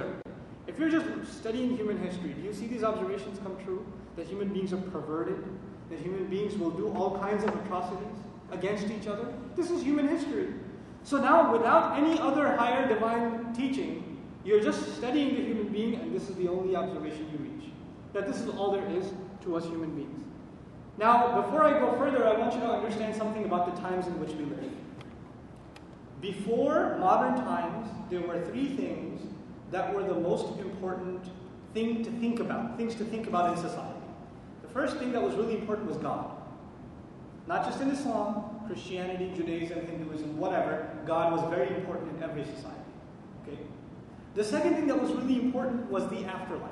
studying human history, do you see these observations come true? That human beings are perverted? That human beings will do all kinds of atrocities against each other? This is human history. So now, without any other higher divine teaching, you're just studying the human being, and this is the only observation you reach. That this is all there is to us human beings. Now, before I go further, I want you to understand something about the times in which we live. Before modern times, there were 3 things that were the most important things to think about in society. The first thing that was really important was God. Not just in Islam, Christianity, Judaism, Hinduism, whatever, God was very important in every society. Okay? The second thing that was really important was the afterlife.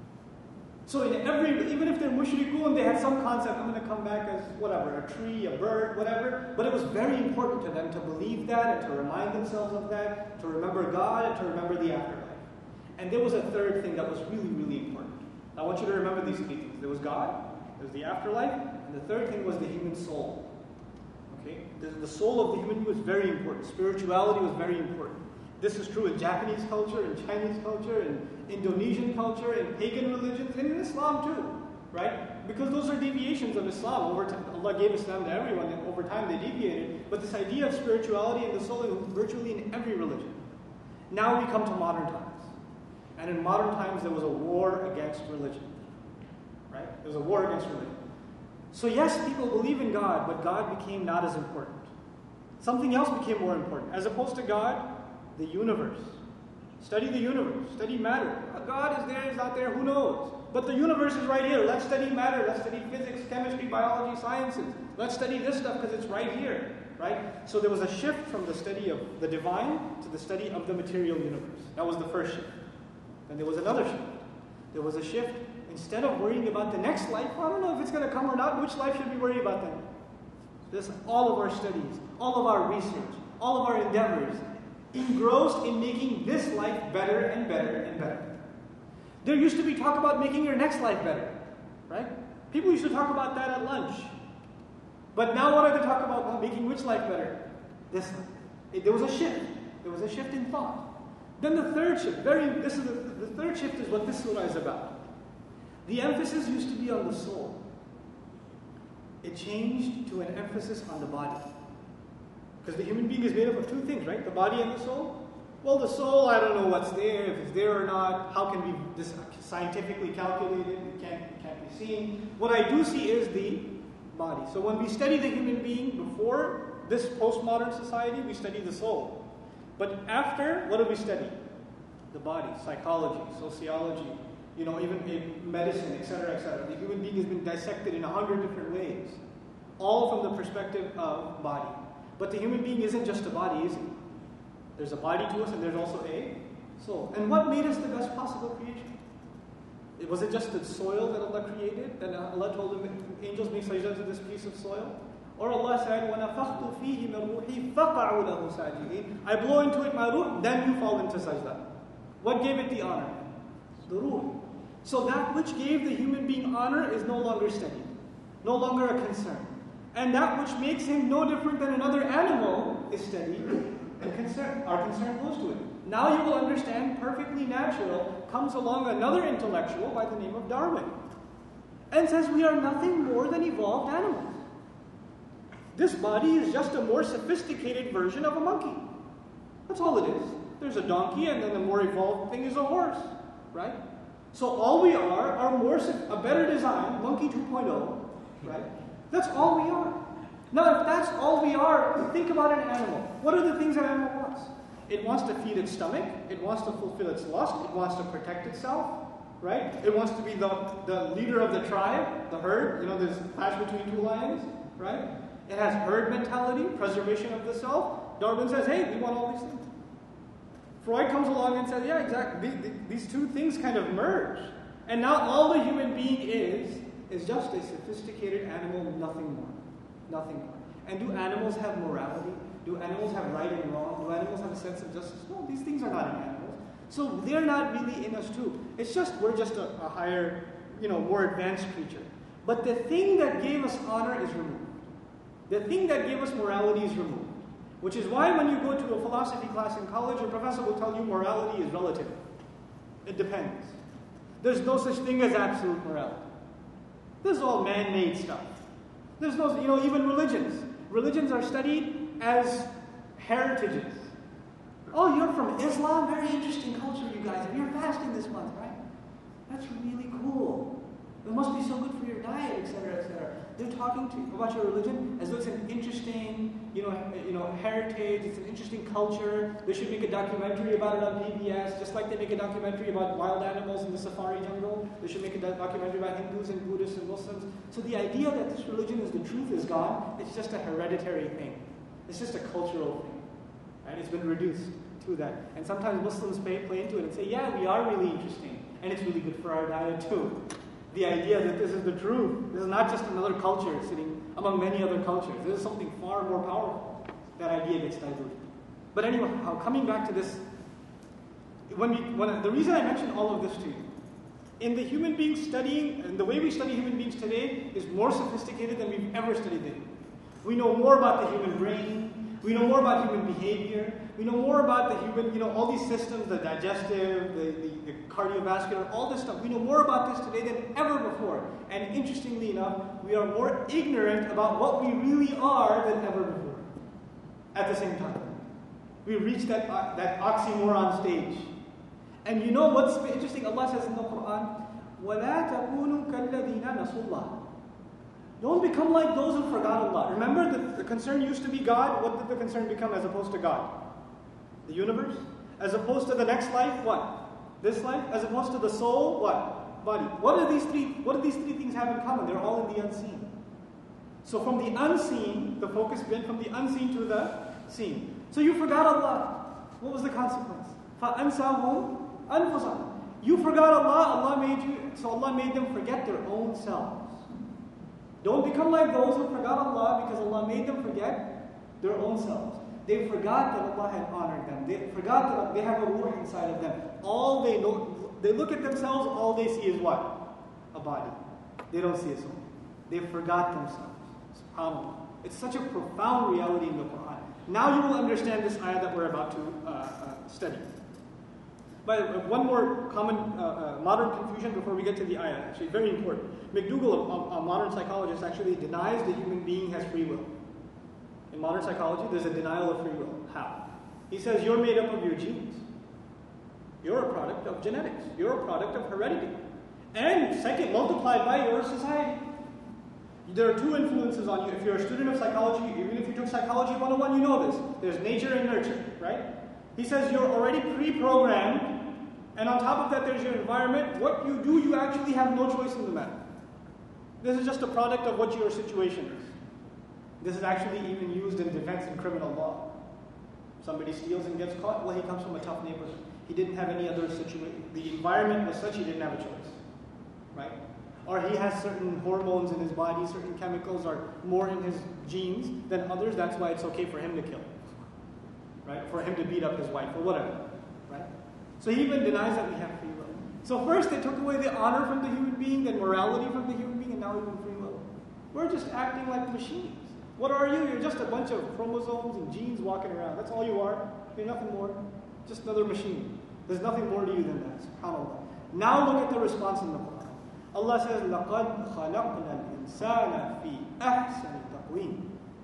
So even if they're mushrikun, they had some concept, I'm going to come back as whatever, a tree, a bird, whatever. But it was very important to them to believe that and to remind themselves of that, to remember God and to remember the afterlife. And there was a third thing that was really, really important. I want you to remember these three things. There was God, there was the afterlife, and the third thing was the human soul. Okay? The soul of the human being was very important. Spirituality was very important. This is true in Japanese culture, in Chinese culture, in Indonesian culture, in pagan religions, and in Islam too, right? Because those are deviations of Islam. Over time, Allah gave Islam to everyone, and over time they deviated. But this idea of spirituality and the soul is virtually in every religion. Now we come to modern times. And in modern times there was a war against religion, right? There was a war against religion. So yes, people believe in God, but God became not as important. Something else became more important. As opposed to God, the universe. Study the universe. Study matter. God is there, is not there, who knows? But the universe is right here. Let's study matter. Let's study physics, chemistry, biology, sciences. Let's study this stuff because it's right here. Right? So there was a shift from the study of the divine to the study of the material universe. That was the first shift. Then there was another shift. There was a shift. Instead of worrying about the next life, I don't know if it's going to come or not, which life should we worry about then? This, all of our studies, all of our research, all of our endeavors, engrossed in making this life better and better and better. There used to be talk about making your next life better, right? People used to talk about that at lunch. But now what are they talking about? Making which life better? This life. There was a shift. There was a shift in thought. Then the third shift, the third shift is what this surah is about. The emphasis used to be on the soul. It changed to an emphasis on the body. Because the human being is made up of two things, right? The body and the soul. Well, the soul, I don't know what's there, if it's there or not. How can we this scientifically calculate it? It can't be seen. What I do see is the body. So when we study the human being before this postmodern society, we study the soul. But after, what do we study? The body, psychology, sociology, even medicine, etc., etc. The human being has been dissected in 100 different ways, all from the perspective of body. But the human being isn't just a body, is he? There's a body to us and there's also a soul. And what made us the best possible creation? Was it just the soil that Allah created? That Allah told the angels make sajda to this piece of soil? Or Allah said, وَنَفَخْتُ فِيهِ مِنْ رُوحِي فَقَعُوا لَهُ سَاجِدِينَ. I blow into it my ruh, then you fall into sajda. What gave it the honor? The ruh. So that which gave the human being honor is no longer studied, no longer a concern. And that which makes him no different than another animal is studied and concern. Our concern goes to it. Now you will understand, perfectly natural, comes along another intellectual by the name of Darwin and says we are nothing more than evolved animals. This body is just a more sophisticated version of a monkey. That's all it is. There's a donkey and then the more evolved thing is a horse, right? So all we are a better design, monkey 2.0, right? That's all we are. Now, if that's all we are, think about an animal. What are the things an animal wants? It wants to feed its stomach. It wants to fulfill its lust. It wants to protect itself, right? It wants to be the leader of the tribe, the herd. There's a clash between two lions, right? It has herd mentality, preservation of the self. Darwin says, hey, we want all these things. Freud comes along and says, yeah, exactly. These two things kind of merge. And now all the human being is just a sophisticated animal, nothing more. Nothing more. And do animals have morality? Do animals have right and wrong? Do animals have a sense of justice? No, these things are not in animals. So they're not really in us too. It's just, we're just a higher, more advanced creature. But the thing that gave us honor is removed. The thing that gave us morality is removed. Which is why when you go to a philosophy class in college, your professor will tell you morality is relative. It depends. There's no such thing as absolute morality. This is all man-made stuff. There's no, even religions. Religions are studied as heritages. Oh, you're from Islam? Very interesting culture, you guys. And you're fasting this month, right? That's really cool. It must be so good for your diet, etc., etc. They're talking to you about your religion as though it's an interesting, heritage. It's an interesting culture. They should make a documentary about it on PBS, just like they make a documentary about wild animals in the safari jungle. They should make a documentary about Hindus and Buddhists and Muslims. So the idea that this religion is the truth is gone. It's just a hereditary thing. It's just a cultural thing, right? It's been reduced to that. And sometimes Muslims play into it and say, yeah, we are really interesting, and it's really good for our diet too. The idea that this is the truth. This is not just another culture sitting among many other cultures. This is something far more powerful. That idea gets diluted. But anyway, coming back to this, the reason I mentioned all of this to you, in the human being studying, and the way we study human beings today is more sophisticated than we've ever studied them. We know more about the human brain. We know more about human behavior. We know more about the human, all these systems, the digestive, the cardiovascular, all this stuff. We know more about this today than ever before. And interestingly enough, we are more ignorant about what we really are than ever before. At the same time. We reached that oxymoron stage. And you know what's interesting? Allah says in the Quran, وَلَا تَكُونُوا كَالَّذِينَ نَسُوا اللَّهَ. Don't become like those who forgot Allah. Remember that the concern used to be God. What did the concern become as opposed to God? The universe? As opposed to the next life, what? This life? As opposed to the soul, what? Body. What do these three things have in common? They're all in the unseen. So from the unseen, the focus went from the unseen to the seen. So you forgot Allah. What was the consequence? فَأَنْسَاهُمْ أَنفُسَهُمْ. You forgot Allah, so Allah made them forget their own selves. Don't become like those who forgot Allah, because Allah made them forget their own selves. They forgot that Allah had honored them. They forgot that they have a ruh inside of them. All they know, they look at themselves, all they see is what? A body. They don't see a soul. They forgot themselves. SubhanAllah. It's such a profound reality in the Quran. Now you will understand this ayah that we're about to study. But one more common modern confusion before we get to the ayah, actually very important. McDougall, a modern psychologist, actually denies the human being has free will. In modern psychology, there's a denial of free will. How? He says you're made up of your genes. You're a product of genetics. You're a product of heredity. And second, multiplied by your society. There are two influences on you. If you're a student of psychology, even if you took Psychology 101, you know this. There's nature and nurture, right? He says you're already pre-programmed, and on top of that there's your environment. What you do, you actually have no choice in the matter. This is just a product of what your situation is. This is actually even used in defense in criminal law. Somebody steals and gets caught, well, he comes from a tough neighborhood. He didn't have any other situation. The environment was such he didn't have a choice, right? Or he has certain hormones in his body, certain chemicals are more in his genes than others, that's why it's okay for him to kill. Right? For him to beat up his wife or whatever. Right? So he even denies that we have free will. So first they took away the honor from the human being, then morality from the human being, and now even free will. We're just acting like machines. What are you? You're just a bunch of chromosomes and genes walking around. That's all you are. You're nothing more. Just another machine. There's nothing more to you than that. SubhanAllah. Now look at the response in the Quran. Allah says, لَقَدْ خَلَقْنَا الْإِنسَانَ فِي أَحْسَنِ تَقْوِيمٍ.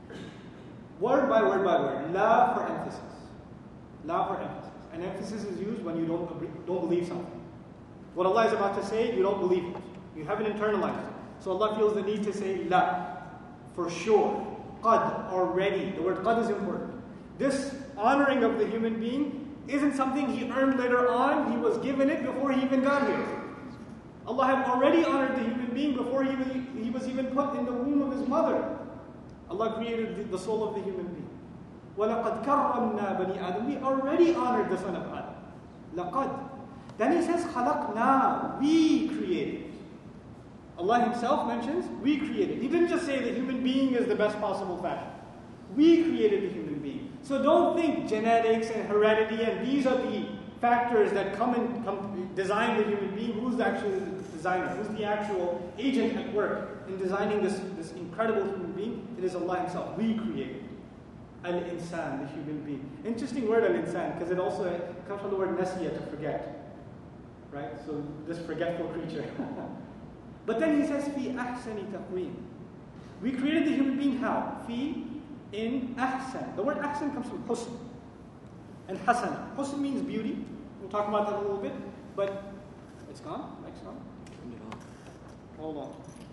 Word by word by word. La for emphasis. La for emphasis. And emphasis is used when you don't believe something. What Allah is about to say, you don't believe it. You haven't internalized it. So Allah feels the need to say la. For sure. Qad, already. The word qad is important. This honoring of the human being isn't something he earned later on. He was given it before he even got here. Allah had already honored the human being before he was even put in the womb of his mother. Allah created the soul of the human being. وَلَقَدْ كَرَّمْنَا بَنِي آدَمَ. We already honored the son of Adam. لَقَدْ. Then he says, خَلَقْنَا. We created. Allah himself mentions, we created. He didn't just say the human being is the best possible fashion. We created the human being. So don't think genetics and heredity and these are the factors that come design the human being. Who's actually the designer? Who's the actual agent at work in designing this incredible human being? It is Allah himself. We created. Al-insan, the human being. Interesting word, al-insan, because it also comes from the word nasiya, to forget. Right? So this forgetful creature. But then he says, fi ahsani taqweem. We created the human being how? Fi, in ahsan. The word ahsan comes from husn. And hasan. Husn means beauty. We'll talk about that a little bit. But it's gone. Mic's gone. Hold on.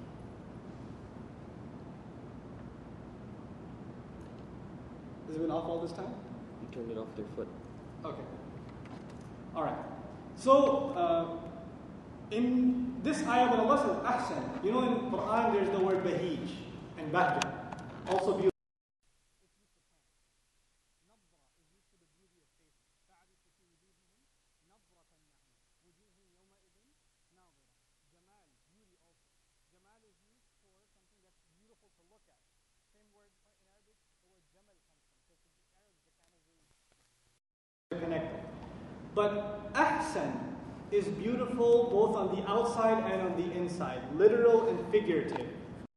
Has it been off all this time? You turned it off their foot. Okay. All right. So, in this ayah, when Allah says ahsan, you know in Quran there's the word bahij and bahja. Also beautiful. Connected. But ahsan is beautiful both on the outside and on the inside, literal and figurative.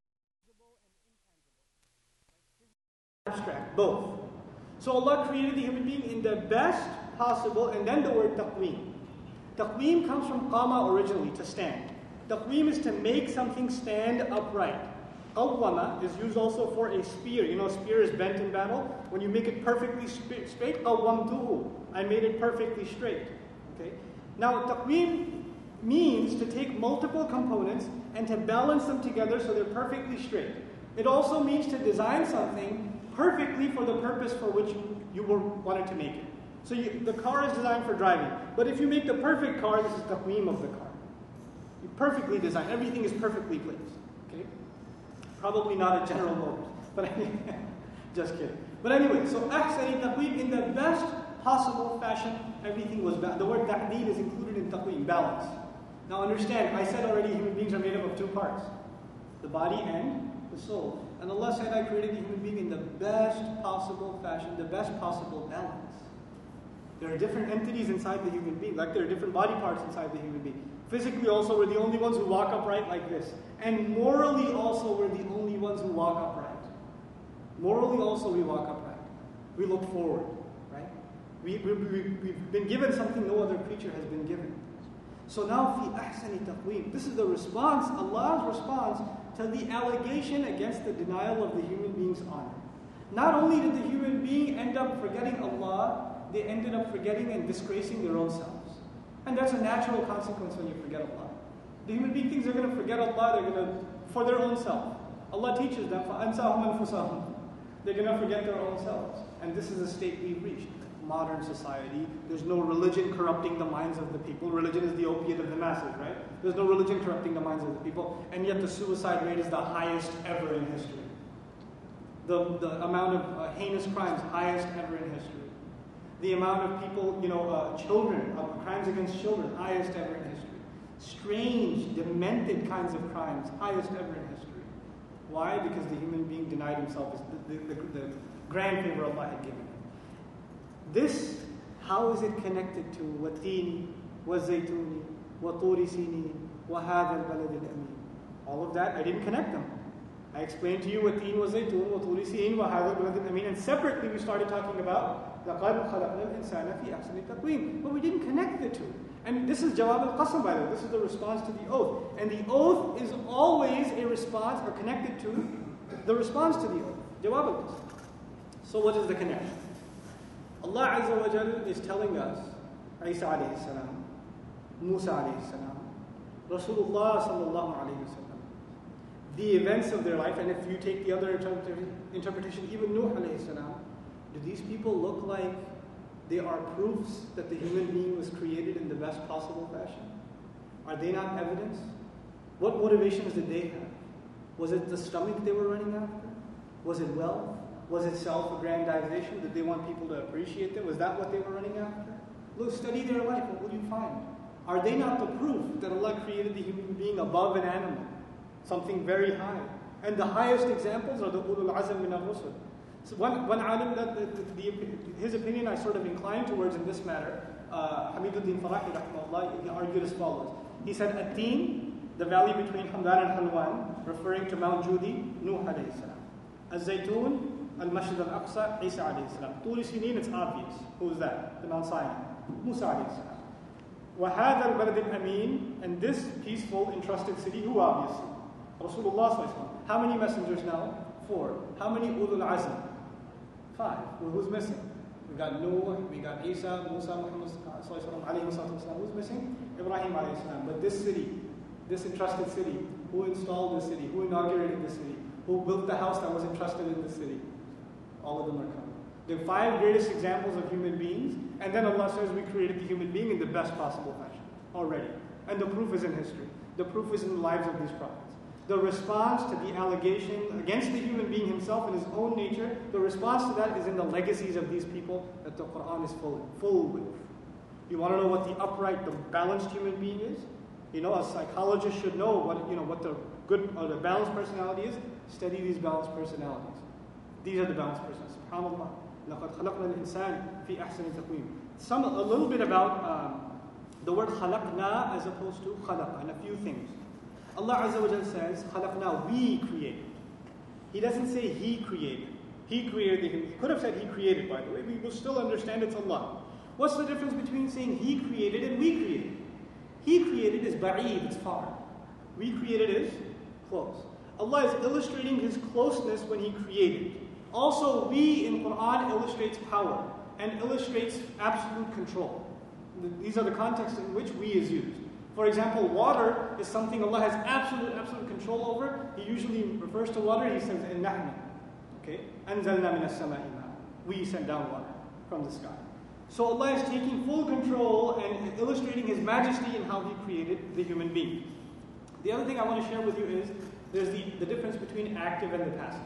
Abstract, both. So Allah created the human being in the best possible, and then the word taqweem. Taqweem comes from qama originally, to stand. Taqweem is to make something stand upright. Qawwama is used also for a spear. You know, a spear is bent in battle. When you make it perfectly straight, qawwamtuhu, I made it perfectly straight. Okay. Now, taqweem means to take multiple components and to balance them together so they're perfectly straight. It also means to design something perfectly for the purpose for which you wanted to make it. So the car is designed for driving, but if you make the perfect car, this is taqweem of the car. You perfectly design, everything is perfectly placed. Okay. Probably not a General Motors, but just kidding. But anyway, so ahsani taqweem, in the best possible fashion, everything was balanced. The word ta'deel is included in taqweem, balance. Now understand, I said already human beings are made up of two parts, the body and the soul. And Allah said, I created the human being in the best possible fashion, the best possible balance. There are different entities inside the human being, like there are different body parts inside the human being. Physically also, we're the only ones who walk upright like this. And morally also, we're the only ones who walk upright. Morally also, we walk upright. We look forward, right? We've been given something no other creature has been given. So now, fi ahsani taqweem, this is the response, Allah's response to the allegation against the denial of the human being's honor. Not only did the human being end up forgetting Allah, they ended up forgetting and disgracing their own selves. And that's a natural consequence when you forget Allah. The human being thinks they're going to forget Allah, they're going to, for their own self. Allah teaches them, فَأَنْسَاهُمْ أَنفُسَهُمْ. They're going to forget their own selves. And this is the state we've reached. Modern society, there's no religion corrupting the minds of the people. Religion is the opiate of the masses, right? There's no religion corrupting the minds of the people. And yet the suicide rate is the highest ever in history. The amount of heinous crimes, highest ever in history. The amount of people, children, crimes against children, highest ever in history. Strange, demented kinds of crimes, highest ever in history. Why? Because the human being denied himself the grand favor Allah had given him. This, how is it connected to وَالتِّينِ وَالزَّيْتُونِ وَطُورِ سِينِينَ وَهَذَا الْبَلَدِ الْأَمِينَ? All of that, I didn't connect them. I explained to you وَالتِّينِ وَالزَّيْتُونِ وَطُورِ سِينِينَ وَهَذَا الْبَلَدِ الْأَمِينَ. And separately we started talking about لَقَدْ خَلَقْنَا الْإِنسَانَ فِي أَحْسَنِ تَقْوِيمٍ. But we didn't connect the two. And this is Jawab al-Qasam, by the way. This is the response to the oath. And the oath is always a response or connected to the response to the oath. Jawab al-Qasam. So what is the connection? Allah Azza wa Jal is telling us, Isa alayhi salam, Musa alayhi salam, Rasulullah sallallahu alayhi wa sallam, the events of their life, and if you take the other interpretation, even Nuh alayhi salam, do these people look like they are proofs that the human being was created in the best possible fashion? Are they not evidence? What motivations did they have? Was it the stomach they were running after? Was it wealth? Was it self-aggrandization? Did they want people to appreciate them? Was that what they were running after? Look, study their life. What will you find? Are they not the proof that Allah created the human being above an animal? Something very high. And the highest examples are the ulul azm min al-rusul. So one alim, his opinion I sort of inclined towards in this matter, Hamiduddin Farahi rahimahullah, he argued as follows. He said, At-Tin, the valley between Hamdan and Halwan, referring to Mount Judi, Nuh alayhi salam. Az-Zaytun, Al-Masjid al-Aqsa, Isa alayhi salam. Turi Sinin, it's obvious. Who is that? The Mount Sinai. Musa alayhi salam. وَهَذَا الْبَلَدِ الْأَمِينَ, and this peaceful, entrusted city, who obviously? Rasulullah sallallahu alayhi wa sallam. How many messengers now? 4. How many ulul azm? 5. Well, who's missing? We got Noah, we got Isa, Musa, Muhammad sallallahu alayhi wa sallam. Who's missing? Ibrahim alayhi salam. But this city, this entrusted city, who installed the city, who inaugurated the city, who built the house that was entrusted in the city. All of them are coming. The 5 greatest examples of human beings, and then Allah says we created the human being in the best possible fashion already. And the proof is in history. The proof is in the lives of these prophets. The response to the allegation against the human being himself and his own nature, the response to that is in the legacies of these people that the Quran is full with. You want to know what the upright, the balanced human being is? You know, a psychologist should know what the good or the balanced personality is. Study these balanced personalities. These are the balanced personalities. SubhanAllah. لَقَدْ خَلَقْنَا الْإِنسَانَ فِي أَحْسَنِ تَقْوِيمٍ. A little bit about the word خَلَقْنَا as opposed to خَلَقَ, and a few things. Allah Azza wa Jalla says, خَلَقْنَا, we created. He doesn't say He created. He created the human. He could have said He created, by the way. We will still understand it's Allah. What's the difference between saying He created and we created? He created is ba'id, it's far. We created is close. Allah is illustrating His closeness when He created. Also, we in Quran illustrates power and illustrates absolute control. These are the contexts in which we is used. For example, water is something Allah has absolute control over. He usually refers to water, He says, إِنَّحْنَا. Okay? أَنزَلْنَا مِنَ السَّمَاءِ مَاءً. We send down water from the sky. So Allah is taking full control and illustrating His majesty in how He created the human being. The other thing I want to share with you is, there's the difference between active and the passive.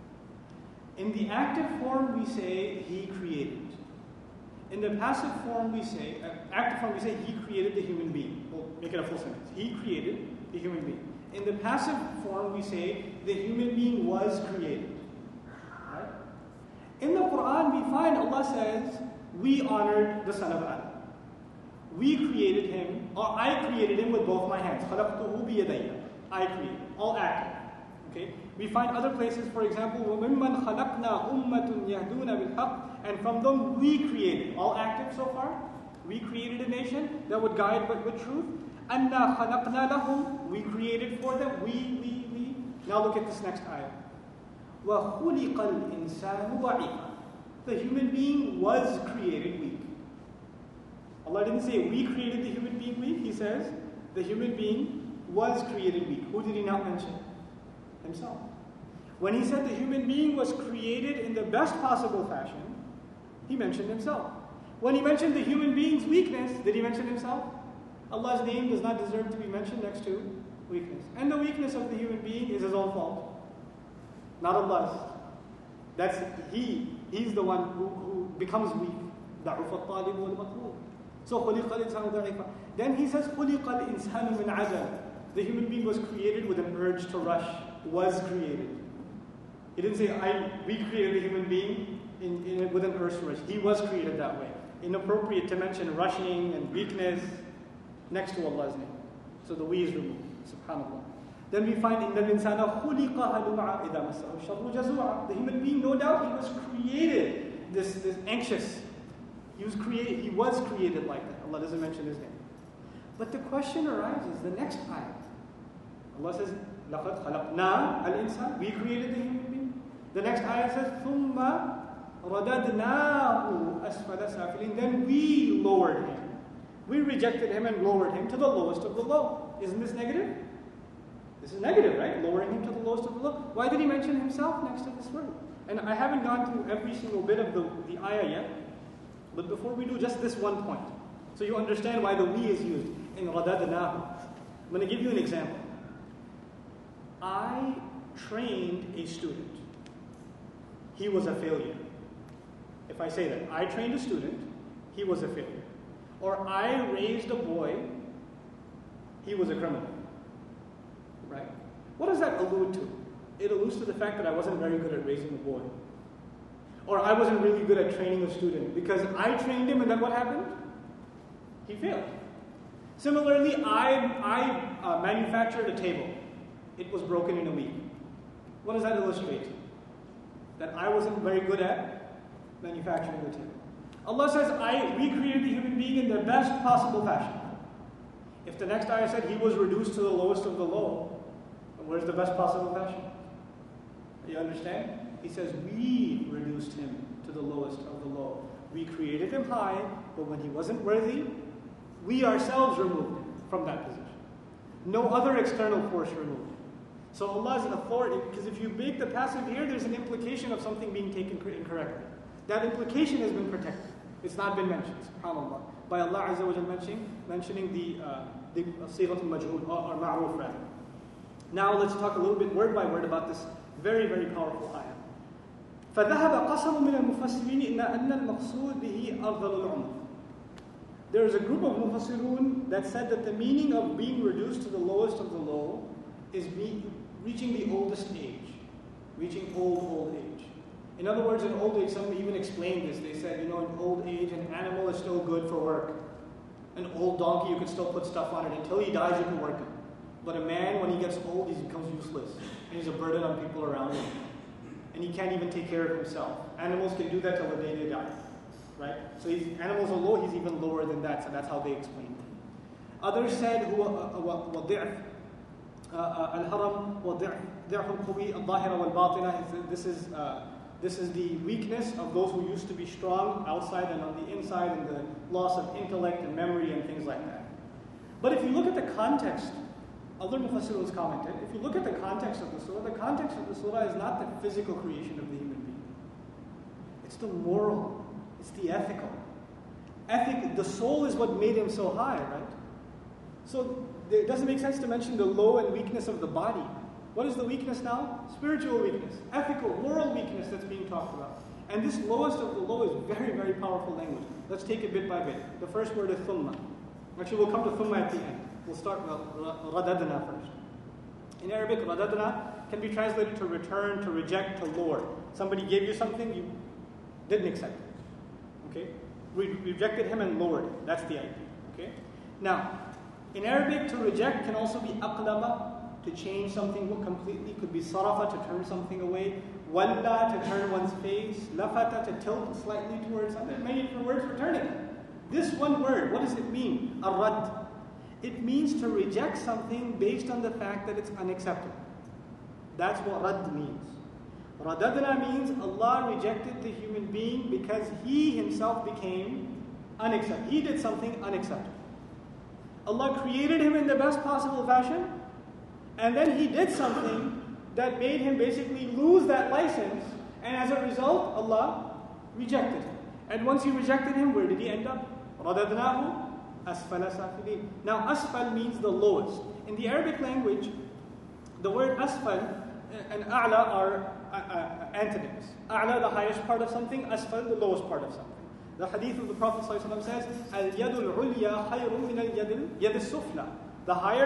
In the active form, we say, He created. In the passive form, we say, active form, we say, He created the human being. We'll make it a full sentence. He created the human being. In the passive form, we say, the human being was created. Right? In the Quran, we find Allah says, we honored the son of Adam. We created him, or I created him with both my hands. خَلَقْتُهُ بِيَدَيَّ. I created. All active. Okay? We find other places, for example, وَمِمَّنْ خَلَقْنَا أُمَّةٌ يَهْدُونَ بِالْحَقِّ. And from them we created. All active so far. We created a nation that would guide but with truth. أَنَّا خَلَقْنَا لَهُمْ. We created for them. We. Now look at this next ayah. وَخُلِقَ الْإِنسَانُ ضَعِيفًا. The human being was created weak. Allah didn't say we created the human being weak. He says the human being was created weak. Who did He not mention? Himself. When He said the human being was created in the best possible fashion, He mentioned Himself. When He mentioned the human being's weakness, did He mention Himself? Allah's name does not deserve to be mentioned next to weakness. And the weakness of the human being is his own fault, not Allah's. That's He's the one who becomes weak. ضَعُفَ الطَّالِبُ وَالْمَطْلُوبُ. So خُلِقَ الْإِنسَانُ ضَعِيفًا. Then He says خُلِقَ الْإِنسَانُ مِنْ عَجَلٍ. The human being was created with an urge to rush. Was created. He didn't say we created the human being with an urge to rush. He was created that way. Inappropriate to mention rushing and weakness next to Allah's name. So the we is removed. SubhanAllah. Then we find in the insana khuliqa halu'a idha massahu sharru jazua. The human being, no doubt, he was created this anxious. He was created like that. Allah doesn't mention his name. But the question arises, the next ayah. Allah says, لَقَدْ خَلَقْنَا الْإِنسَانَ. We created the human being. The next ayah says, ثُمَّ رَدَدْنَاهُ أَسْفَلَ سَافِلِينَ. Then we lowered him. We rejected him and lowered him to the lowest of the low. Isn't this negative? This is negative, right? Lowering him to the lowest of the low. Why did He mention Himself next to this word? And I haven't gone through every single bit of the ayah yet. But before we do, just this one point. So you understand why the we is used in رَدَدْنَاهُ. I'm going to give you an example. I trained a student. He was a failure. If I say that, I trained a student, he was a failure. Or I raised a boy, he was a criminal. Right? What does that allude to? It alludes to the fact that I wasn't very good at raising a boy. Or I wasn't really good at training a student. Because I trained him and then what happened? He failed. Similarly, I manufactured a table. It was broken in a week. What does that illustrate? That I wasn't very good at manufacturing the table. Allah says, we created the human being in the best possible fashion. If the next ayah said he was reduced to the lowest of the low, where's the best possible fashion? You understand? He says, we reduced him to the lowest of the low. We created him high, but when he wasn't worthy, we ourselves removed him from that position. No other external force removed. So Allah's authority, because if you make the passive here, there's an implication of something being taken incorrectly. That implication has been protected. It's not been mentioned, subhanAllah, by Allah Azza wa Jal mentioning the Sighat al-Majhul, or Ma'ruf rather. Now let's talk a little bit word by word about this very, very powerful ayah. فَذَهَبَ قَسَمٌ مِنَ الْمُفَسِّرِينَ إِلَّا أَنَّ الْمَقْصُودِ بِهِ أَفْضَلُ الْعُمْرِ. There is a group of Mufassirun that said that the meaning of being reduced to the lowest of the low is reaching the oldest age, reaching old age. In other words, in old age, some even explained this. They said, in old age, an animal is still good for work. An old donkey, you can still put stuff on it. Until he dies, you can work him. But a man, when he gets old, he becomes useless. And he's a burden on people around him. And he can't even take care of himself. Animals can do that till the day they die. Right? So animals are low, he's even lower than that. So that's how they explained it. Others said, وَضِعْفٌ الْهَرَمْ وَضِعْفٌ الْقُوِي الظَّاهِرَ وَالْبَاطِنَةِ. This is the weakness of those who used to be strong outside and on the inside, and the loss of intellect and memory and things like that. But if you look at the context, other Mufassirun commented, if you look at the context of the surah is not the physical creation of the human being. It's the moral, it's the ethical. The soul is what made him so high, right? So it doesn't make sense to mention the low and weakness of the body. What is the weakness now? Spiritual weakness, ethical, moral weakness that's being talked about. And this lowest of the low is very, very powerful language. Let's take it bit by bit. The first word is thumma. Actually, we'll come to thumma at the end. We'll start with radadna first. In Arabic, radadna can be translated to return, to reject, to lower. Somebody gave you something, you didn't accept it. Okay? We rejected him and lowered it. That's the idea. Okay? Now, in Arabic, to reject can also be aqlaba, to change something completely. Could be sarafa, to turn something away. Walla, to turn one's face. Lafata, to tilt slightly towards something. Many different words for turning. This one word, what does it mean? Ar-rad. It means to reject something based on the fact that it's unacceptable. That's what rad means. Radadna means Allah rejected the human being because he himself became unacceptable. He did something unacceptable. Allah created him in the best possible fashion, and then he did something that made him basically lose that license, and as a result, Allah rejected him. And once he rejected him, where did he end up? Radadnahu asfala safilin. Now, asfal means the lowest. In the Arabic language, the word asfal and a'la are antonyms. A'la, the highest part of something, asfal, the lowest part of something. The hadith of the Prophet ﷺ says, Al-yadul ulya khayrun min al-yad al-sufla. The higher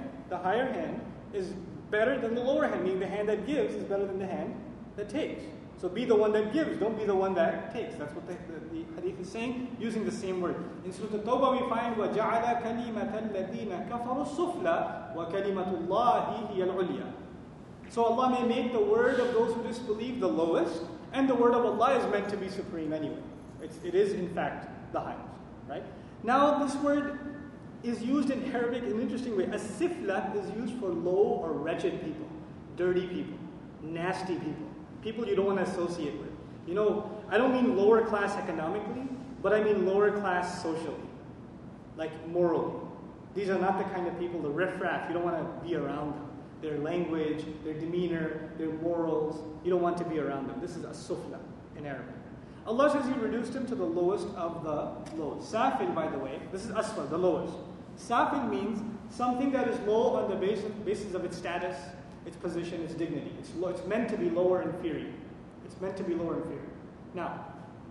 hand is better than the lower hand, meaning the hand that gives is better than the hand that takes. So be the one that gives, don't be the one that takes. That's what the hadith is saying, using the same word. In Surah At-Tawbah we find, وَجَعَلَ كَلِمَةَ الَّذِينَ كَفَرُوا السُّفْلَى وَكَلِمَةُ اللَّهِ هِيَ الْعُلْيَا. So Allah may make the word of those who disbelieve the lowest, and the word of Allah is meant to be supreme anyway. It is in fact the highest, right? Now this word is used in Arabic in an interesting way. As-sifla is used for low or wretched people, dirty people, nasty people, people you don't want to associate with. I don't mean lower class economically, but I mean lower class socially, like morally. These are not the kind of people, the riffraff, you don't want to be around them. Their language, their demeanor, their morals, you don't want to be around them. This is as-sufla in Arabic. Allah says He reduced him to the lowest of the lowest. Safil, by the way, this is asfal, the lowest. Safil means something that is low on the basis of its status, its position, its dignity. It's meant to be lower and inferior. It's meant to be lower and inferior. Now,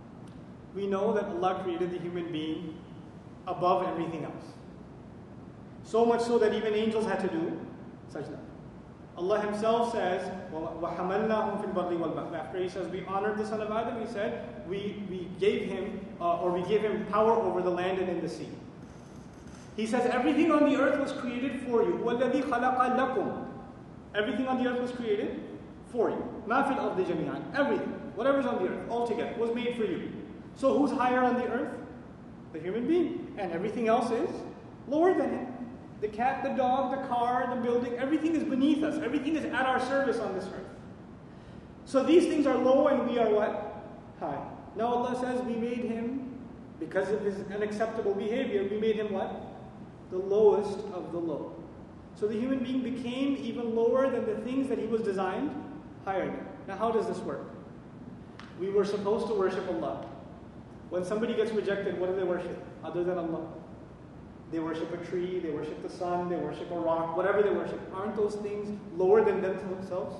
we know that Allah created the human being above everything else. So much so that even angels had to do sajda. Allah Himself says, وَحَمَلْنَاهُمْ فِي الْبَرِّ وَالْبَحْرِ. After He says we honored the son of Adam, He said we gave him power over the land and in the sea. He says everything on the earth was created for you. وَالَّذِي خَلَقَ لَكُمْ. Everything on the earth was created for you. مَا فِي الْأَرْضِ جَمِيعًا. Everything, whatever's on the earth, altogether, was made for you. So who's higher on the earth? The human being. And everything else is lower than him. The cat, the dog, the car, the building, everything is beneath us. Everything is at our service on this earth. So these things are low and we are what? High. Now Allah says we made him, because of his unacceptable behavior, we made him what? The lowest of the low. So the human being became even lower than the things that he was designed higher than. Now how does this work? We were supposed to worship Allah. When somebody gets rejected, what do they worship other than Allah? They worship a tree, they worship the sun, they worship a rock, whatever they worship. Aren't those things lower than themselves?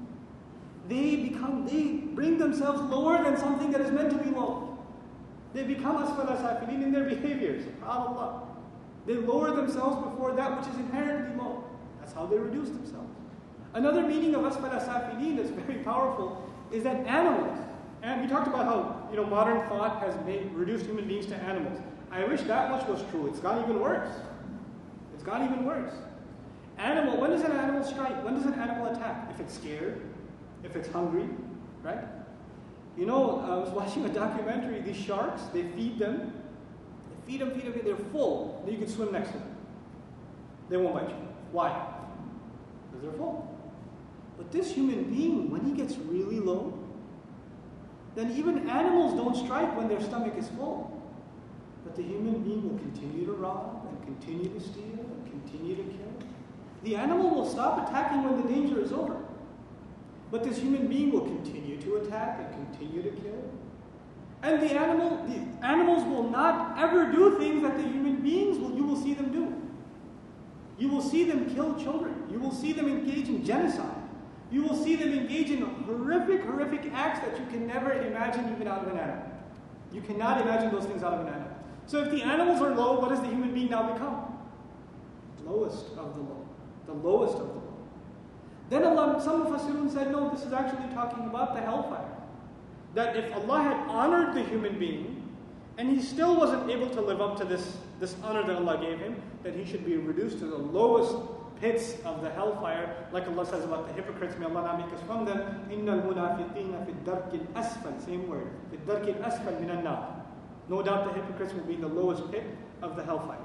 They bring themselves lower than something that is meant to be low. They become asfala safilin in their behaviors. SubhanAllah. They lower themselves before that which is inherently low. That's how they reduce themselves. Another meaning of asfala safilin that's very powerful is that animals, and we talked about how modern thought has reduced human beings to animals. I wish that much was true. It's gone even worse. It's gone even worse. When does an animal strike? When does an animal attack? If it's scared, if it's hungry, right? I was watching a documentary. These sharks, they feed them. Feed them, they're full. Then you can swim next to them. They won't bite you. Why? Because they're full. But this human being, when he gets really low, then even animals don't strike when their stomach is full. But the human being will continue to rob and continue to steal and continue to kill. The animal will stop attacking when the danger is over. But this human being will continue to attack and continue to kill. And the animals will not ever do things that the human beings you will see them do. You will see them kill children. You will see them engage in genocide. You will see them engage in horrific acts that you can never imagine even out of an animal. You cannot imagine those things out of an animal. So if the animals are low, what does the human being now become? Lowest of the low. The lowest of the low. Then some Mufassirun said, no, this is actually talking about the hellfire. That if Allah had honored the human being, and he still wasn't able to live up to this honor that Allah gave him, that he should be reduced to the lowest pits of the hellfire, like Allah says about the hypocrites, may Allah not make us from them. Innal munafiqina fi ad-darki al-asfal, same word, fi ad-darki al-asfal min an-nar. No doubt the hypocrites will be in the lowest pit of the hellfire.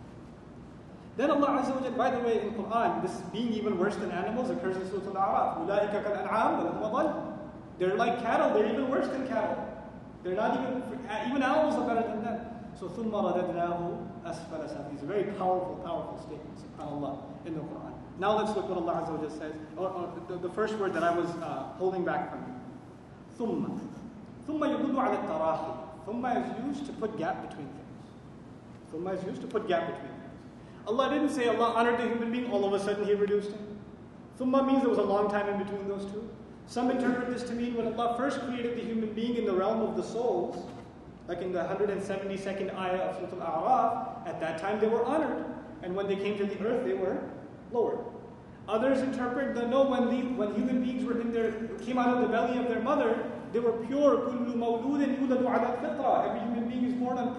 Then Allah Azza wa Jalla, by the way, in Quran, this being even worse than animals occurs in Surah Al-A'raf. Ulaika kal-an'am wa lahum adall. They're like cattle, they're even worse than cattle. They're not even animals are better than them. So ثُمَّ رَدَدْنَاهُ أَسْفَلَ سَافِلِينَ. It's a very powerful statement, subhanAllah, in the Quran. Now let's look what Allah Azza wa Jalla says, or the first word that I was holding back from you. ثُمَّ يَدُلُّ عَلَى التَّرَاخِي. Thumma is used to put gap between things. Thumma is used to put gap between things. Allah didn't say Allah honored the human being, all of a sudden He reduced him. Thumma means there was a long time in between those two. Some interpret this to mean when Allah first created the human being in the realm of the souls, like in the 172nd ayah of Surah Al-A'raf, at that time they were honored. And when they came to the earth, they were lowered. Others interpret that no, when human beings came out of the belly of their mother, they were pure. كُلُّ مَوْلُودٍ يُولَدُ عَلَى الْفِطْرَةِ. Every human being is born on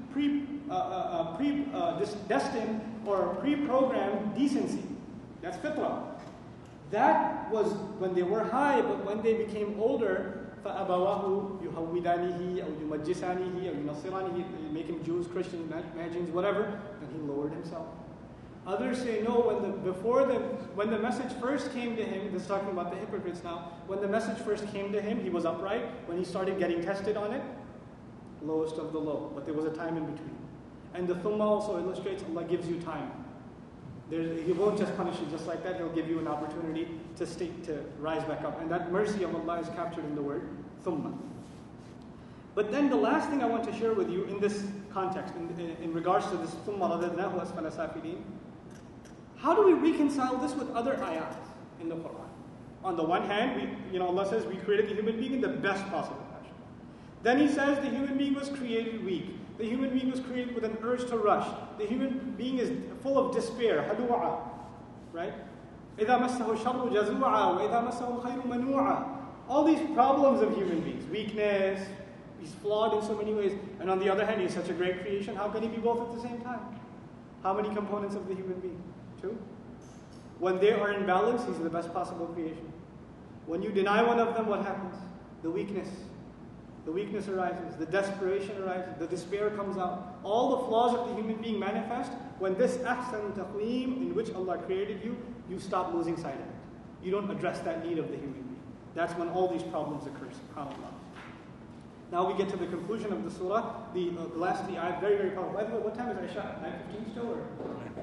destined or pre-programmed decency. That's fitrah. That was when they were high, but when they became older, فَأَبَوَاهُ يُهَوِّدَانِهِ أَوْ يُمَجِّسَانِهِ أَوْ يُنَصِّرَانِهِ, make him Jews, Christians, Magians, whatever, then he lowered himself. Others say no, when the message first came to him, this is talking about the hypocrites now, when the message first came to him, he was upright. When he started getting tested on it, lowest of the low, but there was a time in between. And the thumma also illustrates Allah gives you time. He won't just punish you just like that, He'll give you an opportunity to rise back up. And that mercy of Allah is captured in the word thumma. But then the last thing I want to share with you in this context, in regards to this thumma radadnahu asfala safilin, how do we reconcile this with other ayat in the Quran? On the one hand, Allah says we created the human being in the best possible fashion. Then He says the human being was created weak. The human being was created with an urge to rush. The human being is full of despair, hadu'a, right? إِذَا مَسَّهُ الشَّرُّ جَزُوعًا وَإِذَا مَسَّهُ الْخَيْرُ مَنُوعًا. All these problems of human beings, weakness, he's flawed in so many ways. And on the other hand, he's such a great creation. How can he be both at the same time? How many components of the human being? 2. When they are in balance, he's the best possible creation. When you deny one of them, what happens? The weakness arises, the desperation arises, the despair comes out. All the flaws of the human being manifest when this ahsan taqweem in which Allah created you, you stop losing sight of it. You don't address that need of the human being. That's when all these problems occur, subhanAllah. Now we get to the conclusion of the surah, the last of the ayat, very, very powerful. By the way, what time is Isha? 9:15 still? Or?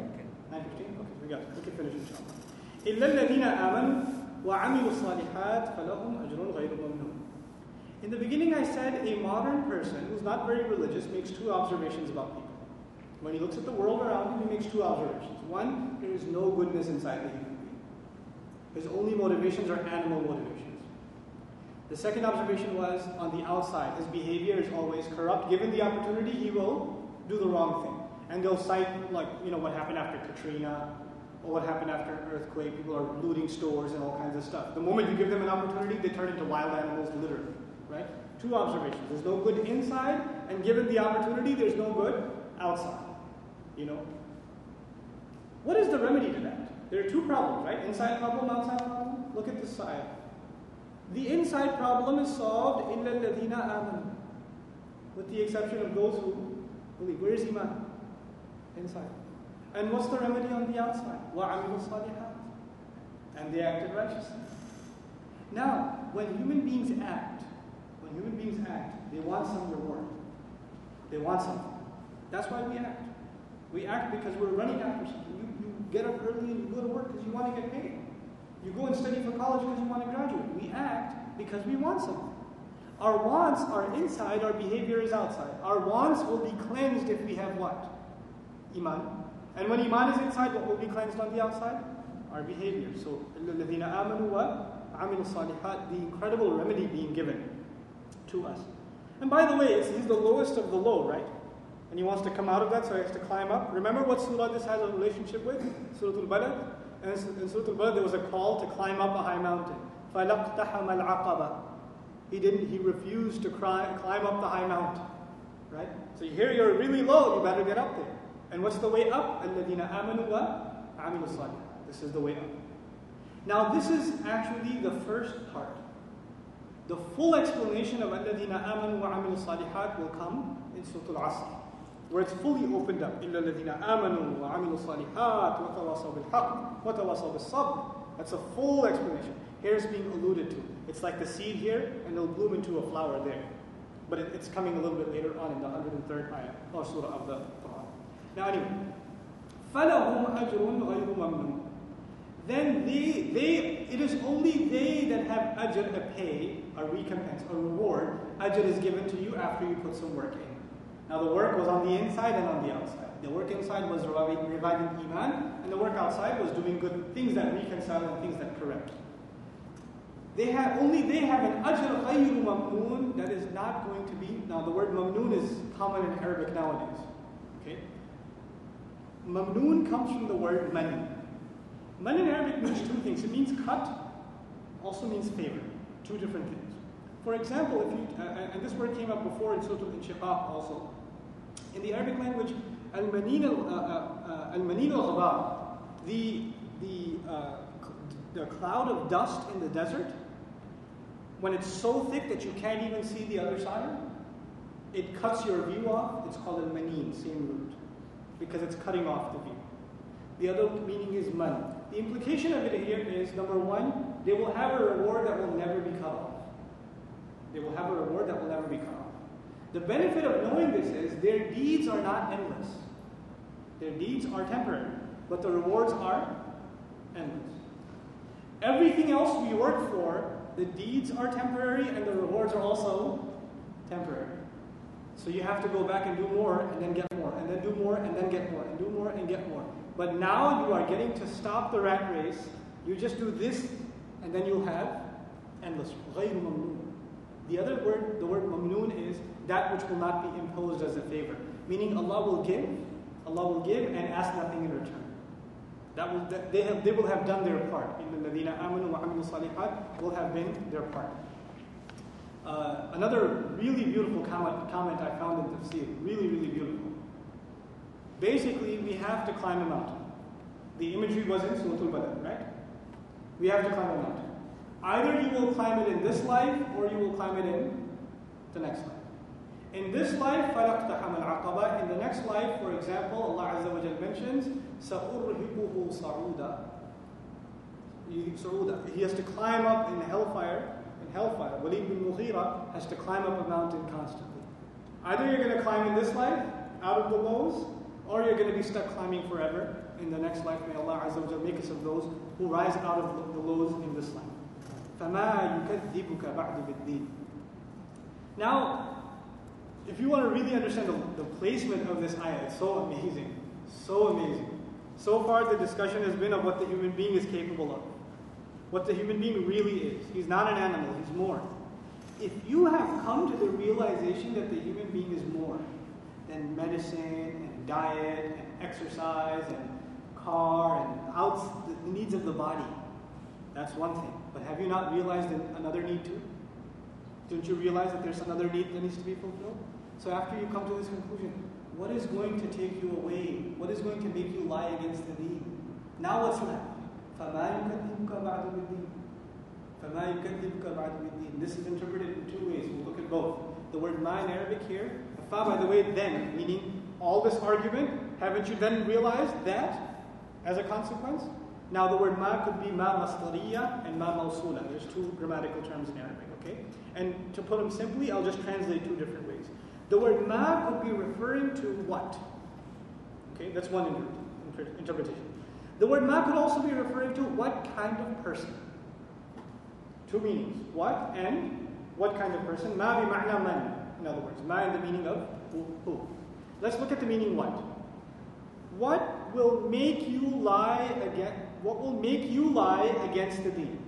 9:15? Okay, we got it. We can finish inshallah. إِلَّا الَّذِينَ آمَنُوا وَعَمِلُوا الصَّالِحَاتِ فَلَهُمْ أَجْرٌ غَيْرُ مَمْنُونٍ. In the beginning I said a modern person who's not very religious makes two observations about people. When he looks at the world around him, he makes two observations. One, there is no goodness inside the human being. His only motivations are animal motivations. The second observation was, on the outside, his behavior is always corrupt. Given the opportunity, he will do the wrong thing. And they'll cite, what happened after Katrina, or what happened after an earthquake. People are looting stores and all kinds of stuff. The moment you give them an opportunity, they turn into wild animals, literally. Right? Two observations. There's no good inside, and given the opportunity, there's no good outside. What is the remedy to that? There are two problems, right? Inside problem, outside problem. Look at this side. The inside problem is solved إِلَّا الَّذِينَ آمَنُوا, with the exception of those who believe. Where is Iman? Inside. And what's the remedy on the outside? وَعَمِلُوا الصَّالِحَاتِ, and they acted righteously. Now, when human beings act, they want some reward. They want something. That's why we act. We act because we're running after something. You get up early and you go to work because you want to get paid. You go and study for college because you want to graduate. We act because we want something. Our wants are inside, our behavior is outside. Our wants will be cleansed if we have what? Iman. And when Iman is inside, what will be cleansed on the outside? Our behavior. So, الَّذِينَ آمَنُوا وَعَمِلُوا الصَّالِحَاتِ, the incredible remedy being given to us. And by the way, he's the lowest of the low, right? And he wants to come out of that, so he has to climb up. Remember what surah this has a relationship with? Surah Al-Balad. And in Surah Al-Balad, there was a call to climb up a high mountain. فَلَقْتَحَمَ الْعَقَبَةِ. He refused to climb up the high mountain. Right? So here you're really low, you better get up there. And what's the way up? الَّذِينَ آمَنُوا وَعَمِلُوا الصَّالِحَاتِ. This is the way up. Now this is actually the first part. The full explanation of الَّذِينَ آمَنُوا وَعَمِلُوا الصَّالِحَاتِ will come in Surah Al-Asr, where it's fully opened up. إِلَّا الَّذِينَ آمَنُوا وَعَمِلُوا الصَّالِحَاتِ وَتَوَاصَوْا بِالْحَقِّ وَتَوَاصَوْا بِالصَّبْرِ. That's a full explanation. Here it's being alluded to. It's like the seed here, and it'll bloom into a flower there. But it's coming a little bit later on in the 103rd ayah, or surah of the Quran. Now anyway, فَلَهُمْ أَجْرٌ غَيْرُ مَمْنُونٍ. Then it is only they that have ajr, a pay, a recompense, a reward. Ajr is given to you after you put some work in. Now the work was on the inside and on the outside. The work inside was reviving Iman, and the work outside was doing good things that reconcile and things that correct. Only they have an ajr ghayru mamnoon that is not going to be. Now the word mamnoon is common in Arabic nowadays. Okay? Mamnoon comes from the word man. Man in Arabic means two things. It means cut, also means favor. Two different things. For example, if you and this word came up before in Surah Al-Inshiqaq also. In the Arabic language, al-manin al-ghabar, the cloud of dust in the desert, when it's so thick that you can't even see the other side, it cuts your view off. It's called al-manin, same root, because it's cutting off the view. The other meaning is man. The implication of it here is, number one, they will have a reward that will never be cut off. They will have a reward that will never be cut off. The benefit of knowing this is their deeds are not endless. Their deeds are temporary, but the rewards are endless. Everything else we work for, the deeds are temporary and the rewards are also temporary. So you have to go back and do more and then get more, and then do more and then get more, and do more and get more. But now you are getting to stop the rat race. You just do this and then you'll have endless. غَيْرُ مَمْنُونَ. The other word, the word mamnoon, is that which will not be imposed as a favor. Meaning Allah will give and ask nothing in return. They will have done their part. إِنَّ الَّذِينَ آمَنُوا وَعَمِلُوا الصَّالِحَاتِ will have been their part. Another really beautiful comment I found in Tafsir, really, really beautiful. Basically, we have to climb a mountain. The imagery was in Surah Al-Balad, right? We have to climb a mountain. Either you will climb it in this life, or you will climb it in the next life. In this life, فَلَقْتَحَمَ الْعَقَبَةِ. In the next life, for example, Allah Azza wa Jal mentions, سَأُرْهِقُهُ صَعُودًا. He has to climb up in hellfire. Walid bin Mughira has to climb up a mountain constantly. Either you're going to climb in this life, out of the lows, or you're going to be stuck climbing forever in the next life. May Allah Azza wa Jalla make us of those who rise out of the lows in this life. فَمَا يُكَذِّبُكَ بَعْدُ بِالدِّينِ. Now, if you want to really understand the placement of this ayah, it's so amazing. So amazing. So far the discussion has been of what the human being is capable of. What the human being really is. He's not an animal, he's more. If you have come to the realization that the human being is more than medicine and diet and exercise and car and the needs of the body, that's one thing. But have you not realized another need too? Don't you realize that there's another need that needs to be fulfilled? So after you come to this conclusion, what is going to take you away? What is going to make you lie against the deen? Now what's left? فَمَا يُكَذِّبُكَ بَعْدُ بِالدِّينِ. فَمَا يُكَذِّبُكَ بَعْدُ بِالدِّينِ. This is interpreted in two ways. We'll look at both. The word ma in Arabic here, fa, by the way, then, meaning all this argument, haven't you then realized that as a consequence? Now the word ma could be ma masdariya and ma mawsula. There's two grammatical terms in Arabic, okay? And to put them simply, I'll just translate two different ways. The word ma could be referring to what? Okay, that's one interpretation. The word ma could also be referring to what kind of person. Two meanings. What and what kind of person. Ma bi ma'na man. In other words, ma in the meaning of who. Let's look at the meaning what. What will make you lie against? What will make you lie against the deen?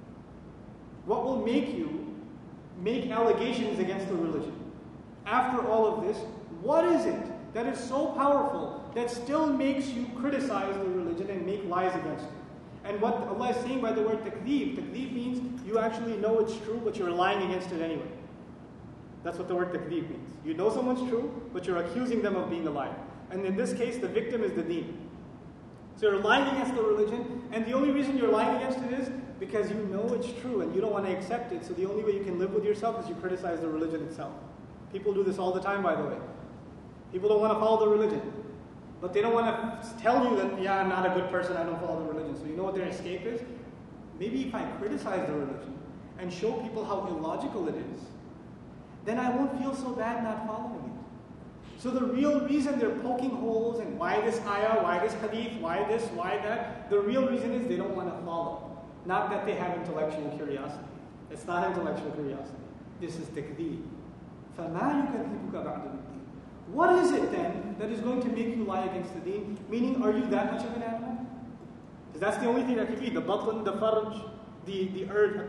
What will make you make allegations against the religion? After all of this, what is it that is so powerful that still makes you criticize the religion and make lies against it? And what Allah is saying by the word takdeeb means you actually know it's true, but you're lying against it anyway. That's what the word takdeeb means. You know someone's true, but you're accusing them of being a liar. And in this case, the victim is the deen. So you're lying against the religion, and the only reason you're lying against it is because you know it's true and you don't want to accept it. So the only way you can live with yourself is you criticize the religion itself. People do this all the time, by the way. People don't want to follow the religion. But they don't want to tell you that, yeah, I'm not a good person, I don't follow the religion. So you know what their escape is? Maybe if I criticize the religion and show people how illogical it is, then I won't feel so bad not following it. So the real reason they're poking holes and why this ayah, why this hadith, why this, why that, the real reason is they don't want to follow. Not that they have intellectual curiosity. It's not intellectual curiosity. This is takdeeb. فَمَا يُكَذِّبُكَ بَعْدُ بِالدِّينِ. What is it then that is going to make you lie against the deen? Meaning, are you that much of an animal? Because that's the only thing that can be. The batn, the farj, the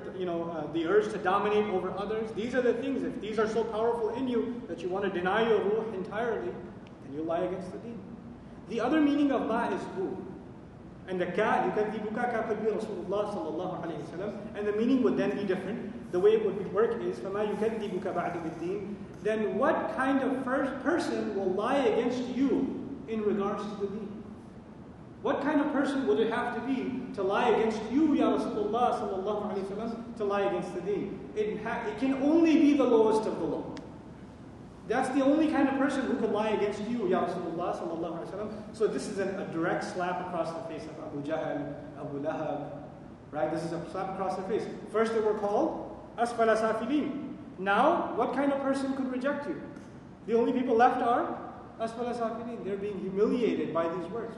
urge to dominate over others. These are the things. If these are so powerful in you that you want to deny your ruh entirely, then you lie against the deen. The other meaning of ma is who. And the ka, yukadhibuka, ka could be Rasulullah sallallahu alayhi wa sallam. And the meaning would then be different. The way it would work is, فَمَا يُكَذِّبُكَ بَعْدُ بِالدِّينِ. Then what kind of person will lie against you in regards to the deen? What kind of person would it have to be to lie against you, Ya Rasulullah sallallahu alayhi wa sallam, to lie against the deen? It can only be the lowest of the low. That's the only kind of person who could lie against you, Ya Rasulullah sallallahu alayhi wa sallam. So this is a direct slap across the face of Abu Jahl, Abu Lahab. Right? This is a slap across the face. First they were called Asfala Safilin. Now, what kind of person could reject you? The only people left are Asfala Safilin. They're being humiliated by these words.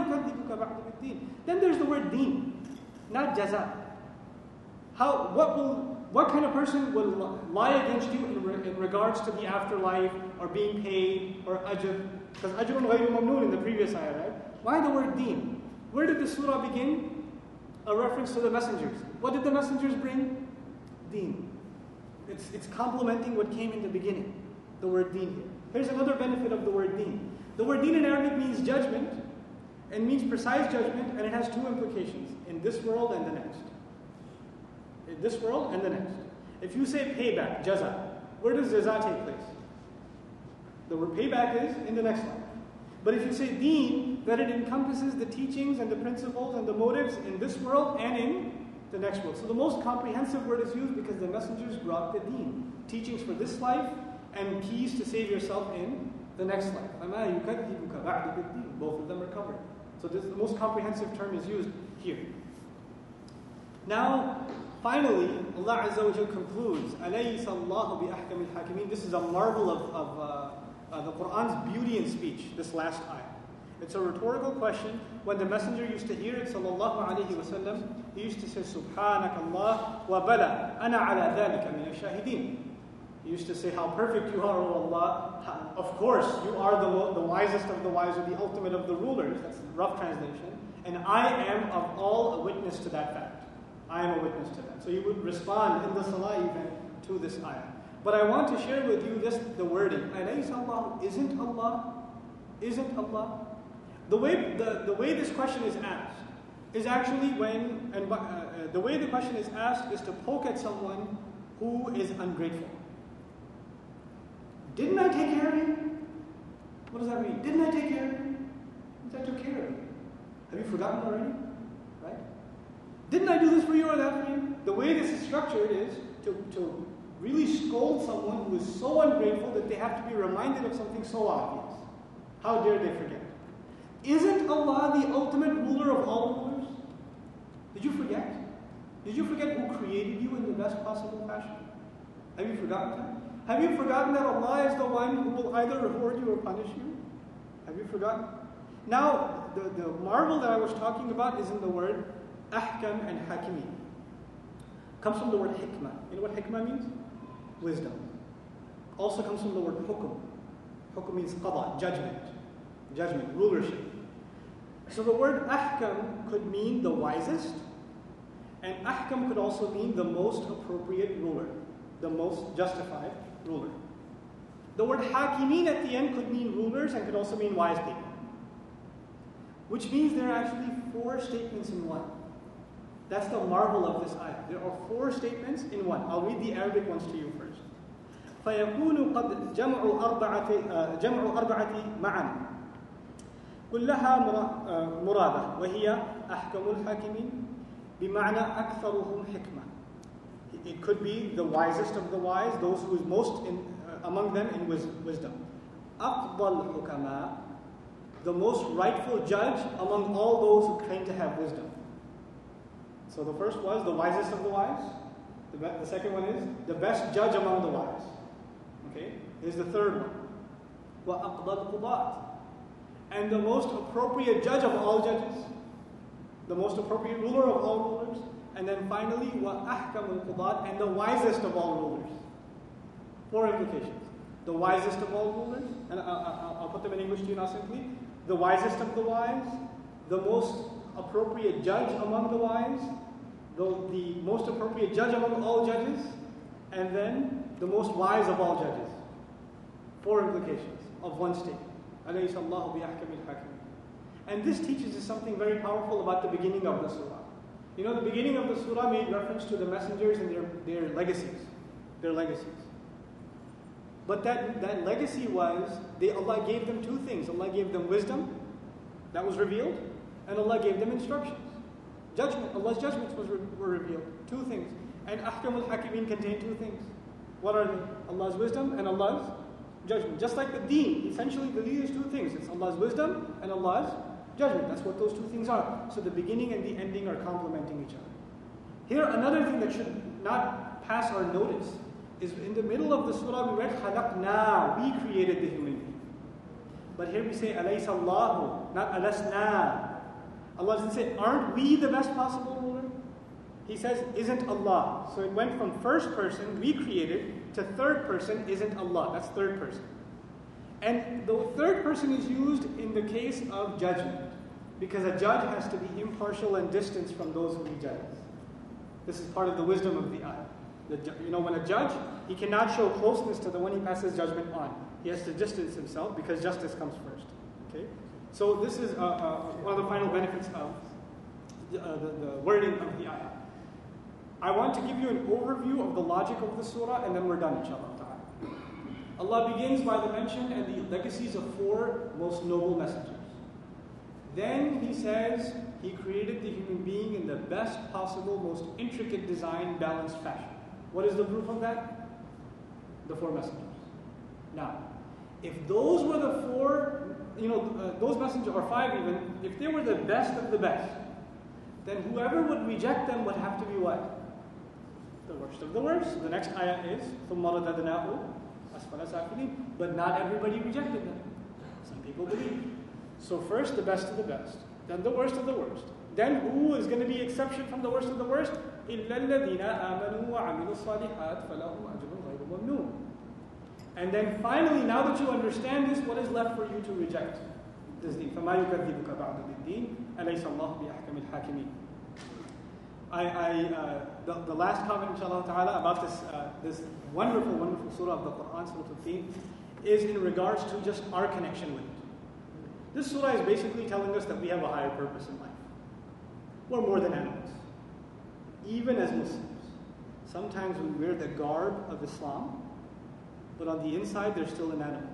Then there's the word deen, not jaza. What kind of person will lie against you in regards to the afterlife or being paid or ajr? Because ajrun ghayru mamnoon in the previous ayah, right? Why the word deen? Where did the surah begin? A reference to the messengers. What did the messengers bring? Deen. It's complementing what came in the beginning, the word deen here. Here's another benefit of the word deen. The word deen in Arabic means judgment, and means precise judgment, and it has two implications, in this world and the next. In this world and the next. If you say payback, jaza, where does jaza take place? The word payback is in the next life. But if you say deen, that it encompasses the teachings and the principles and the motives in this world and in the next world. So the most comprehensive word is used because the messengers brought the deen. Teachings for this life and keys to save yourself in the next life. Both of them are covered. So this, the most comprehensive term is used here. Now, finally, Allah Azza wa Jal concludes, أَلَيْسَ اللَّهُ بِأَحْكَمِ الْحَاكِمِينَ. This is a marvel of the Qur'an's beauty in speech, this last ayah. It's a rhetorical question. When the Messenger used to hear it, sallallahu alayhi wa sallam, he used to say, Subhanak Allah wa bala, ana ala dhalika min ash-shahideen. He used to say, how perfect you are, O Allah. Of course, you are the wisest of the wise, or the ultimate of the rulers. That's the rough translation. And I am of all a witness to that fact. I am a witness to that. So you would respond in the salah even to this ayah. But I want to share with you the wording. Alaysa Allah, isn't Allah? Isn't Allah? The way this question is asked is actually the way the question is asked is to poke at someone who is ungrateful. Didn't I take care of you? What does that mean? Didn't I take care of you? I took care of you. Have you forgotten already? Right? Didn't I do this for you or that for you? The way this is structured is to really scold someone who is so ungrateful that they have to be reminded of something so obvious. How dare they forget? Isn't Allah the ultimate ruler of all rulers? Did you forget? Did you forget who created you in the best possible fashion? Have you forgotten that? Have you forgotten that Allah is the one who will either reward you or punish you? Have you forgotten? Now, the marvel that I was talking about is in the word ahkam and hakimi. Comes from the word hikmah. You know what hikmah means? Wisdom. Also comes from the word hukum. Hukum means qada, judgment, rulership. So the word ahkam could mean the wisest, and ahkam could also mean the most appropriate ruler, the most justified ruler. The word hakimin at the end could mean rulers and could also mean wise people. Which means there are actually 4 statements in one. That's the marvel of this ayah. There are 4 statements in one. I'll read the Arabic ones to you first. فَيَكُونُ قَدْ جَمْعُ أَرْبَعَةِ مَعًا كلها مرادة وهي أحكم الحاكمين بمعنى أكثرهم حكمة. It could be the wisest of the wise, those who is most among them in wisdom. أقضى الحكماء, the most rightful judge among all those who claim to have wisdom. So the first was the wisest of the wise. The second one is the best judge among the wise. Okay, here's the third one. وَأَقْضَى الْقُضَاةِ, and the most appropriate judge of all judges, the most appropriate ruler of all rulers, and then finally, وَأَحْكَمُ الْقُضَاةِ, and the wisest of all rulers. 4 implications. The wisest of all rulers, and I'll put them in English to you now simply. The wisest of the wise, the most appropriate judge among the wise, the most appropriate judge among all judges, and then the most wise of all judges. 4 implications of one statement. أَلَيْسَ اللَّهُ بِأَحْكَمِ الْحَاكِمِينَ. And this teaches us something very powerful about the beginning of the surah. You know, the beginning of the surah made reference to the messengers and their legacies. Their legacies. But that legacy was, Allah gave them 2 things. Allah gave them wisdom, that was revealed, and Allah gave them instructions. Judgment, Allah's judgments were revealed. 2 things. And Ahkam al-Hakimin contained 2 things. What are they? Allah's wisdom and Allah's judgment. Just like the deen, essentially the deen is 2 things. It's Allah's wisdom and Allah's judgment. That's what those 2 things are. So the beginning and the ending are complementing each other. Here, another thing that should not pass our notice is in the middle of the surah we read, خَلَقْنَا, we created the human being. But here we say, أَلَيْسَ اللَّهُ, not أَلَسْنَا. Allah doesn't say, aren't we the best possible ruler? He says, isn't Allah. So it went from first person, we created, to third person, isn't Allah. That's third person. And the third person is used in the case of judgment, because a judge has to be impartial and distanced from those who he judges. This is part of the wisdom of the ayah. When a judge, he cannot show closeness to the one he passes judgment on. He has to distance himself because justice comes first. Okay, so this is one of the final benefits of the wording of the ayah. I want to give you an overview of the logic of the surah, and then we're done, inshallah. Allah begins by the mention and the legacies of 4 most noble messengers. Then He says He created the human being in the best possible, most intricate design, balanced fashion. What is the proof of that? The 4 messengers. Now, if those were the 4, those messengers, or 5 even, if they were the best of the best, then whoever would reject them would have to be what? The worst of the worst. The next ayah is, ثُمَّ رَدَدْنَاهُ أَسْفَلَ سَافِلِينَ. But not everybody rejected them. Some people believed. So first the best of the best, then the worst of the worst. Then who is going to be exception from the worst of the worst? إِلَّا الَّذِينَ آمَنُوا وَعَمِلُوا الصَّالِحَاتِ فَلَهُمْ أَجْرٌ غَيْرُ مَمْنُونٍ. And then finally, now that you understand this, what is left for you to reject? This deen. فَمَا يُكَذِّبُكَ بَعْدُ بِالدِّينِ أَلَيْسَ اللَّهُ بِأَحْكَمِ الْحَاكِمِينَ. The last comment, inshallah ta'ala, about this wonderful, wonderful surah of the Quran, Surah Al-Tin, is in regards to just our connection with it. This surah is basically telling us that we have a higher purpose in life. We're more than animals. Even as Muslims, sometimes we wear the garb of Islam, but on the inside there's still an animal.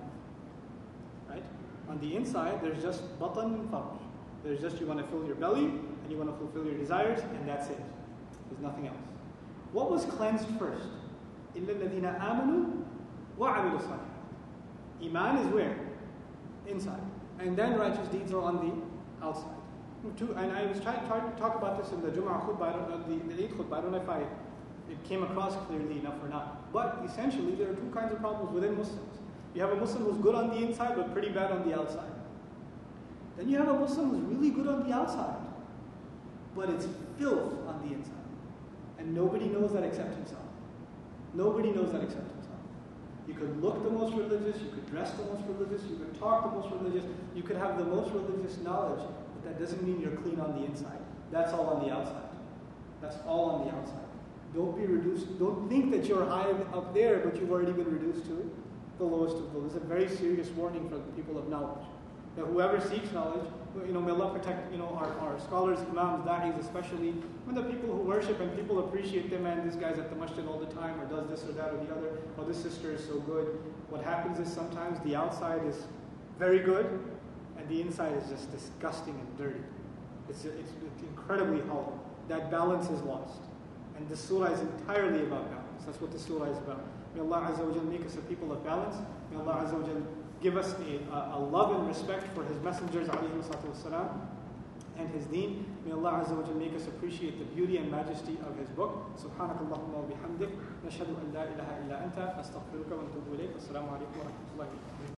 Right? On the inside there's just batan and farj. There's just you want to fill your belly and you want to fulfill your desires, and that's it. There's nothing else. What was cleansed first? إِلَّا الَّذِينَ آمَنُوا وَعَمِلُوا الصَّالِحَاتِ. Iman is where? Inside. And then righteous deeds are on the outside. And I was trying to talk about this in the Jum'ah khutbah, the Eid khutbah. I don't know if it came across clearly enough or not. But essentially, there are two kinds of problems within Muslims. You have a Muslim who's good on the inside, but pretty bad on the outside. Then you have a Muslim who's really good on the outside, but it's filth on the inside. And nobody knows that except himself. Nobody knows that except himself. You could look the most religious, you could dress the most religious, you could talk the most religious, you could have the most religious knowledge, but that doesn't mean you're clean on the inside. That's all on the outside. That's all on the outside. Don't be reduced, don't think that you're high up there, but you've already been reduced to the lowest of the low. This is a very serious warning for the people of knowledge. That whoever seeks knowledge, may Allah protect, our scholars, imams, da'is especially, when the people who worship and people appreciate them, and this guy's at the masjid all the time, or does this or that or the other, or this sister is so good. What happens is sometimes the outside is very good, and the inside is just disgusting and dirty. It's incredibly hollow. That balance is lost. And this surah is entirely about balance. That's what this surah is about. May Allah Azza wa Jal make us a people of balance. May Allah Azza wa Jal give us a love and respect for His messengers ﷺ and His deen. May Allah Azza wa Jal make us appreciate the beauty and majesty of His book. Subhanakallahumma wa bihamdik. Nashhadu an la ilaha illa anta. Astaghfiruka wa atubu ilayk. Assalamu alaikum wa rahmatullahi wa barakatuh.